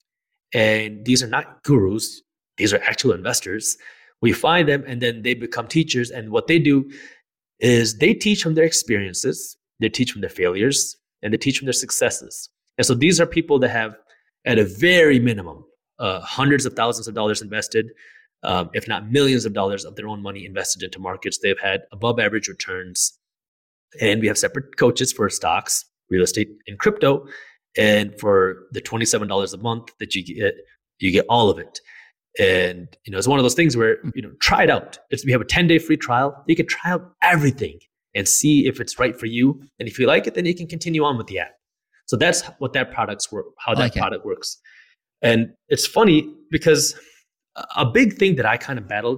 And these are not gurus. These are actual investors. We find them and then they become teachers. And what they do is they teach from their experiences, they teach from their failures, and they teach from their successes. And so these are people that have, at a very minimum, uh, hundreds of thousands of dollars invested, um, if not millions of dollars of their own money invested into markets. They've had above average returns. And we have separate coaches for stocks, real estate, and crypto. And for the twenty-seven dollars a month that you get, you get all of it. And, you know, it's one of those things where, you know, try it out. It's, we have a ten day free trial. You can try out everything and see if it's right for you. And if you like it, then you can continue on with the app. So that's what that product's work, how that like product works. And it's funny because a big thing that I kind of battled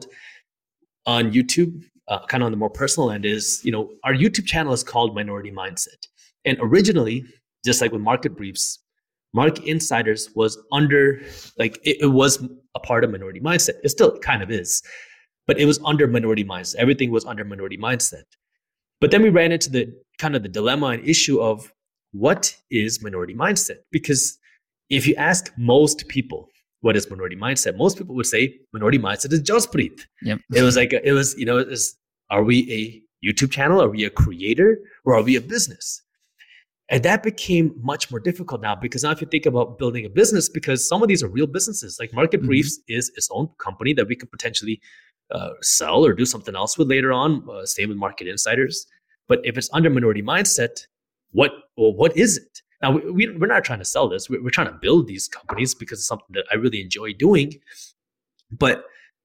on YouTube, uh, kind of on the more personal end, is, you know, our YouTube channel is called Minority Mindset. And originally, just like with Market Briefs, Market Insiders was under, like it, it was a part of Minority Mindset. It still kind of is, but it was under Minority Mindset. Everything was under Minority Mindset. But then we ran into the kind of the dilemma and issue of what is Minority Mindset? Because if you ask most people, what is Minority Mindset? Most people would say Minority Mindset is Jaspreet. Yep. It was like, a, it was, you know, it was, are we a YouTube channel? Are we a creator? Or are we a business? And that became much more difficult now, because now if you think about building a business, because some of these are real businesses, like Market mm-hmm. Briefs is its own company that we could potentially uh, sell or do something else with later on. Uh, same with Market Insiders. But if it's under Minority Mindset, what well, what is it? Now, we, we, we're not trying to sell this. We're, we're trying to build these companies because it's something that I really enjoy doing. But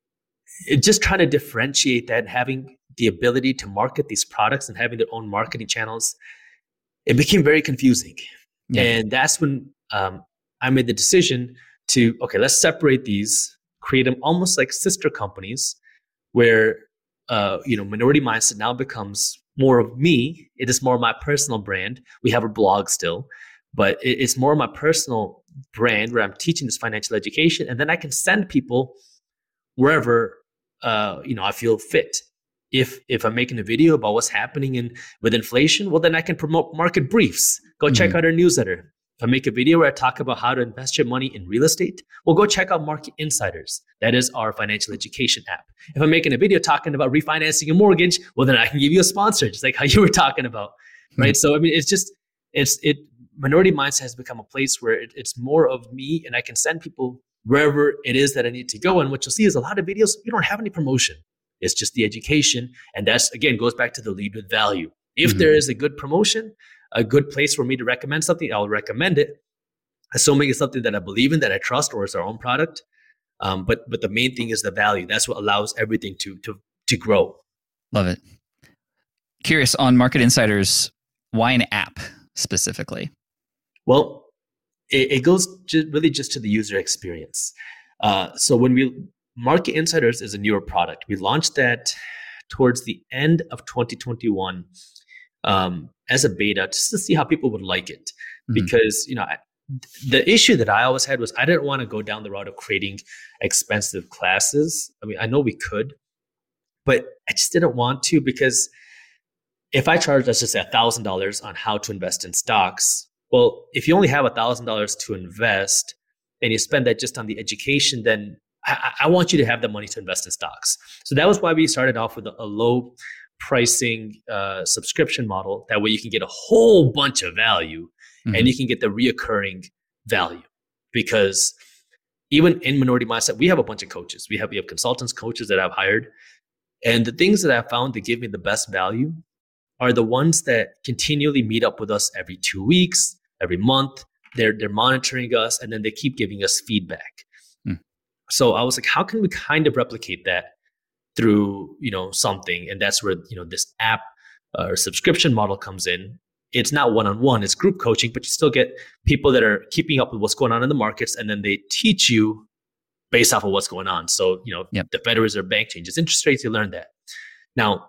it, just trying to differentiate that and having the ability to market these products and having their own marketing channels, it became very confusing. Yeah. And that's when um, I made the decision to, okay, let's separate these, create them almost like sister companies where, uh, you know, Minority Mindset now becomes more of me. It is more of my personal brand. We have a blog still, but it's more of my personal brand where I'm teaching this financial education. And then I can send people wherever, uh, you know, I feel fit. If if I'm making a video about what's happening in with inflation, well, then I can promote Market Briefs. Go mm-hmm. check out our newsletter. If I make a video where I talk about how to invest your money in real estate, well, go check out Market Insiders. That is our financial education app. If I'm making a video talking about refinancing a mortgage, well, then I can give you a sponsor, just like how you were talking about, right? Mm-hmm. So, I mean, it's just, it's, it, Minority Mindset has become a place where it, it's more of me, and I can send people wherever it is that I need to go. And what you'll see is a lot of videos, you don't have any promotion. It's just the education. And that's, again, goes back to the lead with value. If mm-hmm. there is a good promotion, a good place for me to recommend something, I'll recommend it. Assuming it's something that I believe in, that I trust, or it's our own product. Um, but but the main thing is the value. That's what allows everything to to to grow. Love it. Curious on Market Insiders, why an app specifically? Well, it, it goes just really just to the user experience. Uh, so when we Market Insiders is a newer product. We launched that towards the end of twenty twenty-one um, as a beta, just to see how people would like it. Mm-hmm. Because, you know, I, the issue that I always had was I didn't want to go down the route of creating expensive classes. I mean, I know we could, but I just didn't want to, because if I charge, let's just say one thousand dollars on how to invest in stocks, well, if you only have one thousand dollars to invest and you spend that just on the education, then I, I want you to have the money to invest in stocks. So that was why we started off with a, a low pricing uh, subscription model. That way you can get a whole bunch of value mm-hmm. and you can get the reoccurring value. Because even in Minority Mindset, we have a bunch of coaches. We have, we have consultants, coaches that I've hired. And the things that I've found that give me the best value are the ones that continually meet up with us every two weeks, every month. They're, they're monitoring us, and then they keep giving us feedback. So I was like, how can we kind of replicate that through, you know, something. And that's where, you know, this app uh, or subscription model comes in. It's not one-on-one, it's group coaching, but you still get people that are keeping up with what's going on in the markets, and then they teach you based off of what's going on. So, you know, yep. the Federal Reserve Bank changes interest rates, you learn that. Now,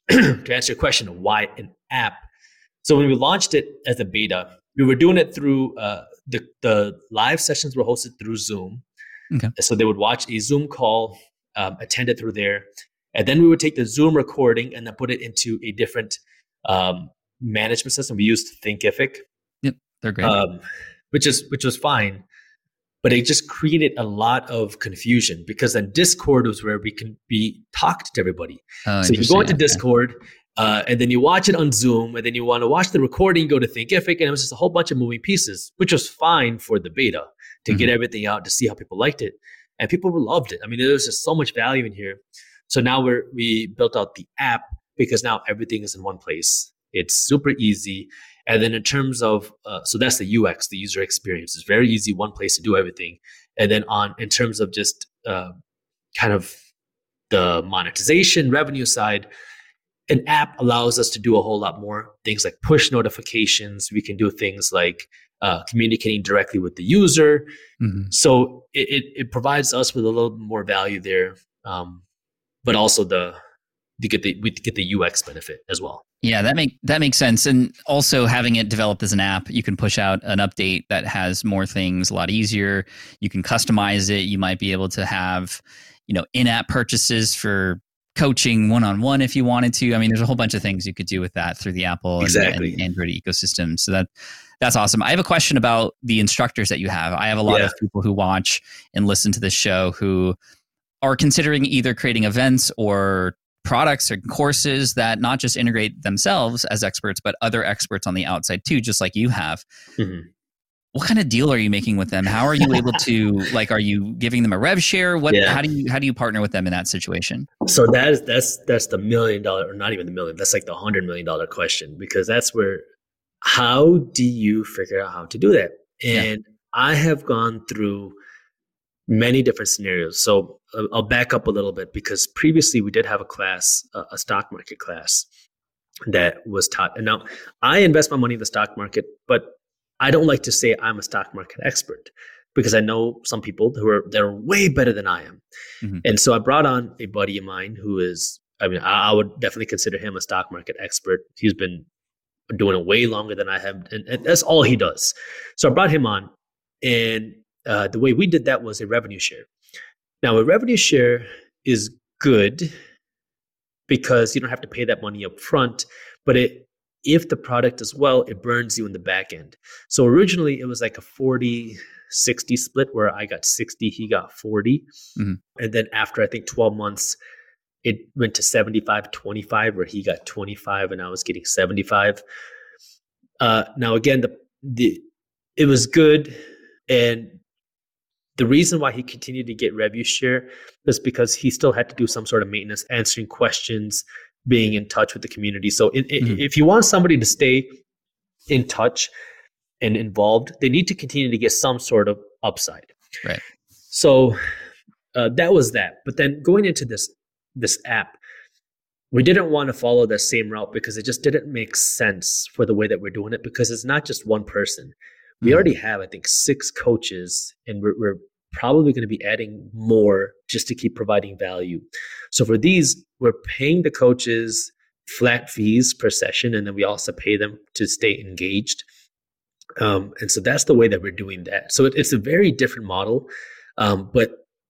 to answer your question, why an app? So when we launched it as a beta, we were doing it through uh, the, the live sessions were hosted through Zoom. Okay. So they would watch a Zoom call, um, attend it through there. And then we would take the Zoom recording and then put it into a different um, management system. We used Thinkific. Yep, they're great. Um, which is which was fine. But it just created a lot of confusion because then Discord was where we can be talked to everybody. Oh, so you go into Discord uh, and then you watch it on Zoom, and then you want to watch the recording, go to Thinkific, and it was just a whole bunch of moving pieces, which was fine for the beta to mm-hmm. get everything out to see how people liked it. And people loved it. I mean, there was just so much value in here. So now we're, we built out the app because now everything is in one place. It's super easy. And then in terms of, uh, so that's the U X, the user experience. It's very easy, one place to do everything. And then on, in terms of just uh, kind of the monetization revenue side, an app allows us to do a whole lot more things like push notifications. We can do things like uh, communicating directly with the user. Mm-hmm. So it, it, it provides us with a little more value there. Um, but also the, to get the, we get the U X benefit as well. Yeah, that make that makes sense. And also having it developed as an app, you can push out an update that has more things a lot easier. You can customize it. You might be able to have, you know, in-app purchases for coaching one-on-one if you wanted to. I mean, there's a whole bunch of things you could do with that through the Apple exactly. and, and Android ecosystem. So that that's awesome. I have a question about the instructors that you have. I have a lot yeah. of people who watch and listen to this show who are considering either creating events or products or courses that not just integrate themselves as experts, but other experts on the outside too, just like you have. Mm-hmm. What kind of deal are you making with them? How are you able to, like, are you giving them a rev share? What, yeah. how do you, how do you partner with them in that situation? So that is, that's, that's the million dollar, or not even the million, that's like the hundred million dollar question, because that's where, how do you figure out how to do that? And yeah. I have gone through many different scenarios. So uh, I'll back up a little bit, because previously we did have a class, uh, a stock market class that was taught. And now I invest my money in the stock market, but I don't like to say I'm a stock market expert, because I know some people who are, they're way better than I am. Mm-hmm. And so I brought on a buddy of mine who is, I mean, I, I would definitely consider him a stock market expert. He's been doing it way longer than I have. And, and that's all he does. So I brought him on, and Uh, the way we did that was a revenue share. Now, a revenue share is good because you don't have to pay that money up front, but it, if the product does well, it burns you in the back end. So originally it was like a forty sixty split where I got sixty, he got forty. Mm-hmm. And then after I think twelve months, it went to seventy-five twenty-five where he got twenty-five and I was getting seventy-five. Uh, now, again, the the it was good. And the reason why he continued to get revenue share is because he still had to do some sort of maintenance, answering questions, being in touch with the community. So it, mm-hmm. if you want somebody to stay in touch and involved, they need to continue to get some sort of upside. Right. So uh, that was that. But then going into this this app, we didn't want to follow the same route because it just didn't make sense for the way that we're doing it, because it's not just one person. We already have, I think, six coaches, and we're, we're probably going to be adding more just to keep providing value. So for these, we're paying the coaches flat fees per session, and then we also pay them to stay engaged. Um, and so that's the way that we're doing that. So it, it's a very different model. Um, but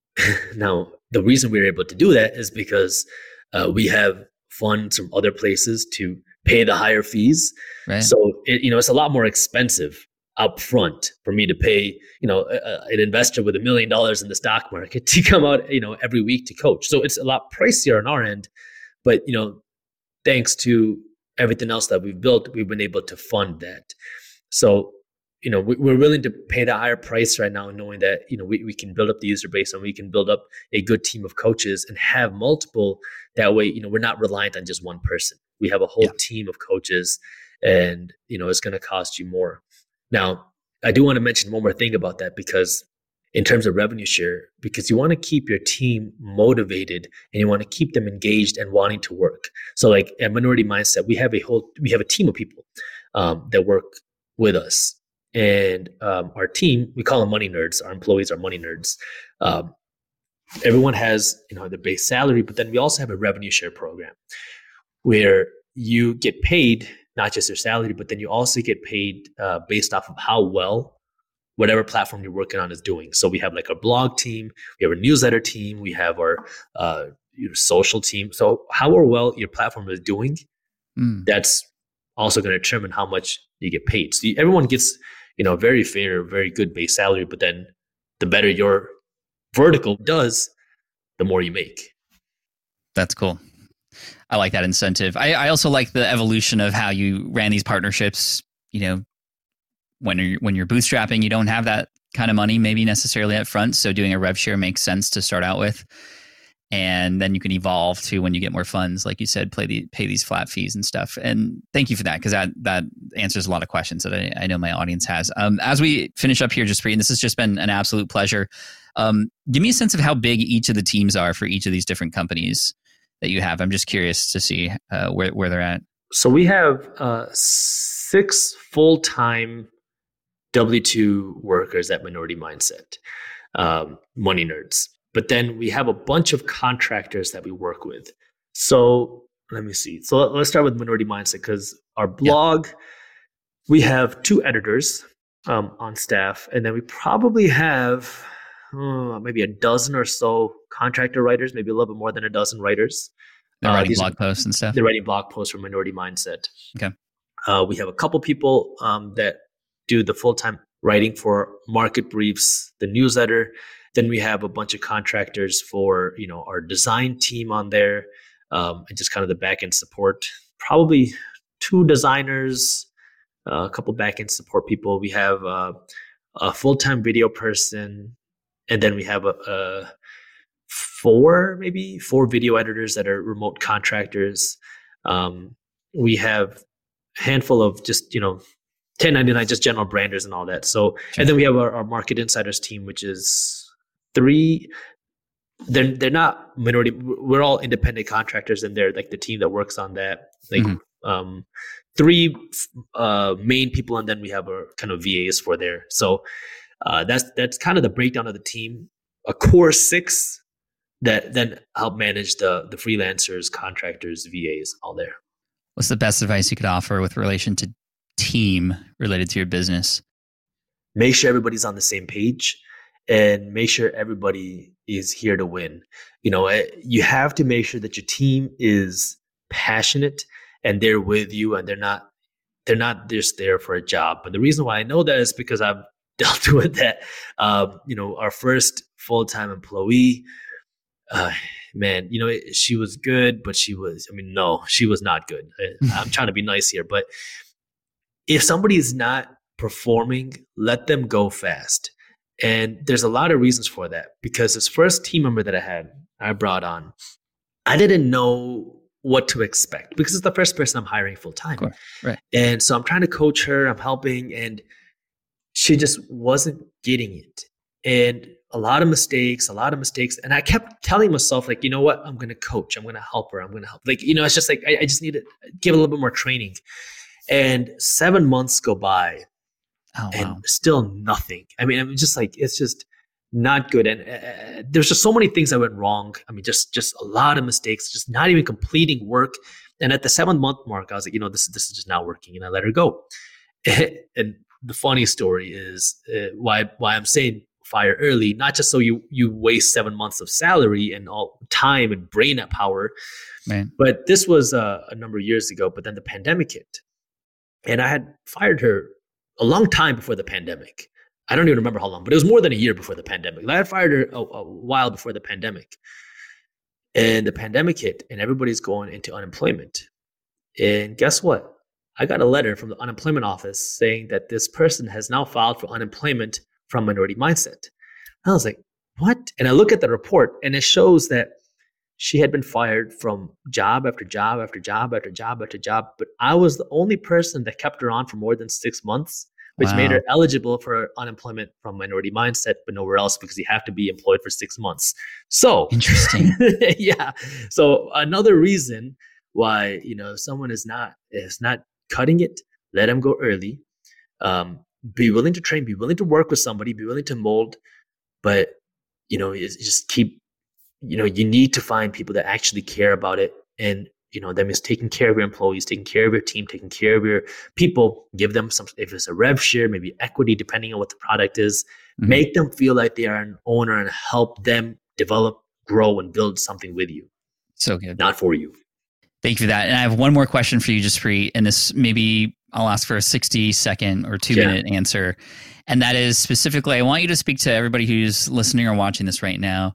now the reason we're able to do that is because uh, we have funds from other places to pay the higher fees. Right. So it, you know, it's a lot more expensive up front for me to pay, you know, a, an investor with a million dollars in the stock market to come out, you know, every week to coach. So it's a lot pricier on our end, but, you know, thanks to everything else that we've built, we've been able to fund that. So, you know, we, we're willing to pay the higher price right now, knowing that, you know, we, we can build up the user base and we can build up a good team of coaches and have multiple. That way, you know, we're not reliant on just one person. We have a whole yeah. team of coaches, and, you know, it's going to cost you more. Now, I do want to mention one more thing about that, because in terms of revenue share, because you want to keep your team motivated and you want to keep them engaged and wanting to work. So like at Minority Mindset, we have a whole, we have a team of people um, that work with us. And um, our team, we call them money nerds. Our employees are money nerds. Um, everyone has, you know, their base salary, but then we also have a revenue share program where you get paid not just your salary, but then you also get paid uh, based off of how well whatever platform you're working on is doing. So we have like a blog team, we have a newsletter team, we have our uh, your social team. So however well your platform is doing, mm. that's also going to determine how much you get paid. So you, everyone gets, you know, very fair, very good base salary, but then the better your vertical does, the more you make. That's cool. I like that incentive. I, I also like the evolution of how you ran these partnerships. You know, when you're when you're bootstrapping, you don't have that kind of money maybe necessarily up front. So doing a rev share makes sense to start out with. And then you can evolve to when you get more funds, like you said, play the, pay these flat fees and stuff. And thank you for that, because that that answers a lot of questions that I, I know my audience has. Um, as we finish up here, Jaspreet, and this has just been an absolute pleasure. Um, give me a sense of how big each of the teams are for each of these different companies that you have. I'm just curious to see uh, where, where they're at. So we have uh, six full-time W two workers at Minority Mindset, um, money nerds. But then we have a bunch of contractors that we work with. So let me see. So let's start with Minority Mindset, because our blog, yeah. we have two editors um, on staff, and then we probably have uh, maybe a dozen or so contractor writers, maybe a little bit more than a dozen writers. They're uh, writing blog posts and stuff? They're writing blog posts for Minority Mindset. Okay. Uh, we have a couple people um, that do the full-time writing for Market Briefs, the newsletter. Then we have a bunch of contractors for, you know, our design team on there, um, and just kind of the back-end support. Probably two designers, uh, a couple back-end support people. We have uh, a full-time video person, and then we have a, a four, maybe four video editors that are remote contractors. Um, we have a handful of just, you know, ten ninety-nine, just general branders and all that. So, sure. And then we have our, our market insiders team, which is three. They're they're not minority. We're all independent contractors, and they're like the team that works on that. Like mm-hmm. um, three uh, main people, and then we have our kind of V As for there. So uh, that's that's kind of the breakdown of the team. A core six that then help manage the the freelancers, contractors, V As, all there. What's the best advice you could offer with relation to team related to your business? Make sure everybody's on the same page, and make sure everybody is here to win. You know, you have to make sure that your team is passionate and they're with you, and they're not they're not just there for a job. But the reason why I know that is because I've dealt with that. Um, you know, our first full-time employee, uh, man, you know, she was good, but she was, I mean, no, she was not good. I, I'm trying to be nice here, but if somebody is not performing, let them go fast. And there's a lot of reasons for that, because this first team member that I had, I brought on, I didn't know what to expect because it's the first person I'm hiring full time. Right. And so I'm trying to coach her, I'm helping, and she just wasn't getting it. And a lot of mistakes, a lot of mistakes. And I kept telling myself, like, you know what? I'm going to coach. I'm going to help her. I'm going to help. Like, you know, it's just like, I, I just need to give a little bit more training. And seven months go by. Oh, and wow. still nothing. I mean, I'm just like, it's just not good. And uh, there's just so many things that went wrong. I mean, just just a lot of mistakes, just not even completing work. And at the seventh month mark, I was like, you know, this, this is just not working. And I let her go. And the funny story is uh, why why I'm saying fire early, not just so you you waste seven months of salary and all time and brain power. Man. But this was uh, a number of years ago, but then the pandemic hit. And I had fired her a long time before the pandemic. I don't even remember how long, but it was more than a year before the pandemic. I had fired her a, a while before the pandemic. And the pandemic hit and everybody's going into unemployment. And guess what? I got a letter from the unemployment office saying that this person has now filed for unemployment from Minority Mindset. I was like, what? And I look at the report and it shows that she had been fired from job after job after job after job after job. But I was the only person that kept her on for more than six months which Wow. made her eligible for unemployment from Minority Mindset, but nowhere else because you have to be employed for six months. So Interesting. yeah. So another reason why, you know, if someone is not is not cutting it, let them go early. Um, be willing to train, be willing to work with somebody, be willing to mold, but you know, it's just keep, you know, you need to find people that actually care about it. And, you know, that means taking care of your employees, taking care of your team, taking care of your people, give them some, if it's a rev share, maybe equity, depending on what the product is, mm-hmm. make them feel like they are an owner and help them develop, grow, and build something with you. So good. Not for you. Thank you for that. And I have one more question for you, Jaspreet, and this maybe I'll ask for a sixty second or two yeah. minute answer. And that is specifically, I want you to speak to everybody who's listening or watching this right now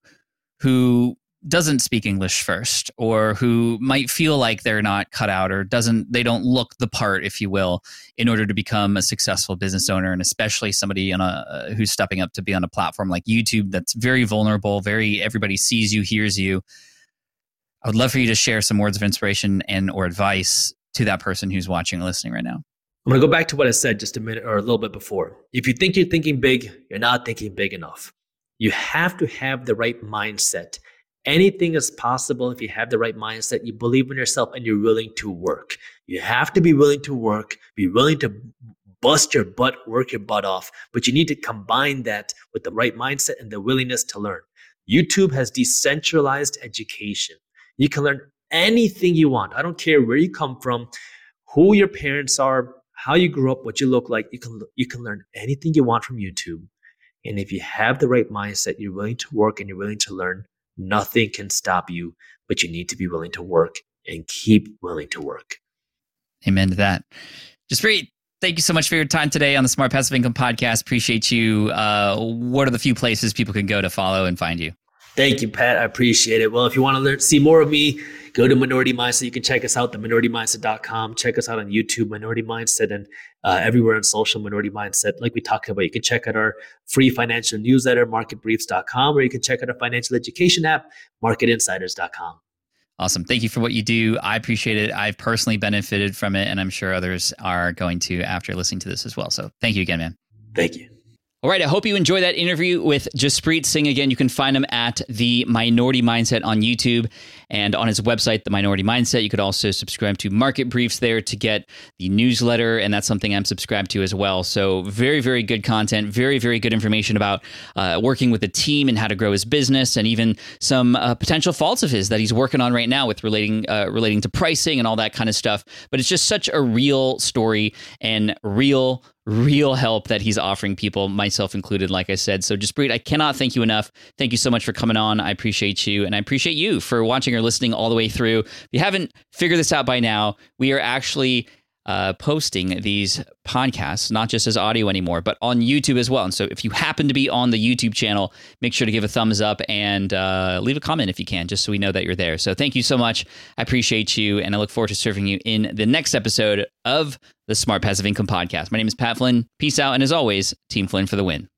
who doesn't speak English first, or who might feel like they're not cut out, or doesn't, they don't look the part, if you will, in order to become a successful business owner, and especially somebody on a uh, who's stepping up to be on a platform like YouTube that's very vulnerable, very, everybody sees you, hears you. I would love for you to share some words of inspiration and or advice to that person who's watching or listening right now. I'm going to go back to what I said just a minute or a little bit before. If you think you're thinking big, you're not thinking big enough. You have to have the right mindset. Anything is possible if you have the right mindset, you believe in yourself, and you're willing to work. You have to be willing to work, be willing to bust your butt, work your butt off, but you need to combine that with the right mindset and the willingness to learn. YouTube has decentralized education. You can learn anything you want. I don't care where you come from, who your parents are, how you grew up, what you look like. You can you can learn anything you want from YouTube. And if you have the right mindset, you're willing to work and you're willing to learn, nothing can stop you, but you need to be willing to work and keep willing to work. Amen to that. Jaspreet, thank you so much for your time today on the Smart Passive Income Podcast. Appreciate you. Uh, what are the few places people can go to follow and find you? Thank you, Pat. I appreciate it. Well, if you want to learn, see more of me, go to Minority Mindset. You can check us out, the minority mindset dot com. Check us out on YouTube, Minority Mindset, and uh, everywhere on social, Minority Mindset. Like we talked about, you can check out our free financial newsletter, market briefs dot com, or you can check out our financial education app, market insiders dot com. Awesome. Thank you for what you do. I appreciate it. I've personally benefited from it, and I'm sure others are going to after listening to this as well. So thank you again, man. Thank you. All right, I hope you enjoyed that interview with Jaspreet Singh. Again, you can find him at The Minority Mindset on YouTube and on his website, The Minority Mindset. You could also subscribe to Market Briefs there to get the newsletter, and that's something I'm subscribed to as well. So very, very good content, very, very good information about uh, working with a team and how to grow his business, and even some uh, potential faults of his that he's working on right now with relating uh, relating to pricing and all that kind of stuff. But it's just such a real story and real real help that he's offering people, myself included, like I said. So Jaspreet, I cannot thank you enough. Thank you so much for coming on. I appreciate you, and I appreciate you for watching or listening all the way through. If you haven't figured this out by now, we are actually uh, posting these podcasts, not just as audio anymore, but on YouTube as well. And so if you happen to be on the YouTube channel, make sure to give a thumbs up and uh, leave a comment if you can, just so we know that you're there. So thank you so much. I appreciate you, and I look forward to serving you in the next episode of the Smart Passive Income Podcast. My name is Pat Flynn. Peace out, and as always, Team Flynn for the win.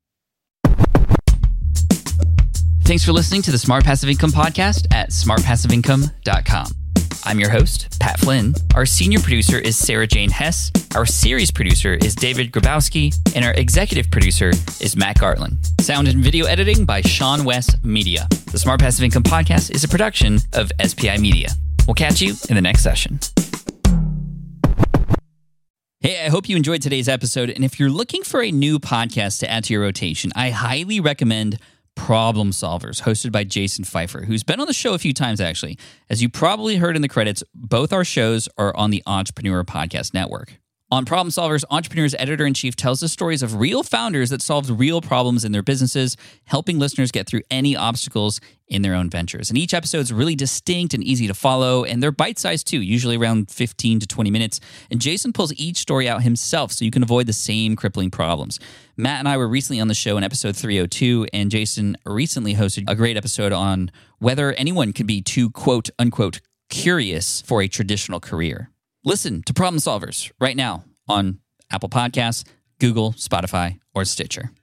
Thanks for listening to the Smart Passive Income Podcast at smart passive income dot com. I'm your host, Pat Flynn. Our senior producer is Sarah Jane Hess. Our series producer is David Grabowski. And our executive producer is Matt Gartland. Sound and video editing by Sean West Media. The Smart Passive Income Podcast is a production of S P I Media. We'll catch you in the next session. Hey, I hope you enjoyed today's episode. And if you're looking for a new podcast to add to your rotation, I highly recommend Problem Solvers, hosted by Jason Pfeiffer, who's been on the show a few times, actually. As you probably heard in the credits, both our shows are on the Entrepreneur Podcast Network. On Problem Solvers, Entrepreneur's editor-in-chief tells the stories of real founders that solved real problems in their businesses, helping listeners get through any obstacles in their own ventures. And each episode is really distinct and easy to follow, and they're bite-sized too, usually around fifteen to twenty minutes. And Jason pulls each story out himself so you can avoid the same crippling problems. Matt and I were recently on the show in episode three oh two, and Jason recently hosted a great episode on whether anyone can be too quote-unquote curious for a traditional career. Listen to Problem Solvers right now on Apple Podcasts, Google, Spotify, or Stitcher.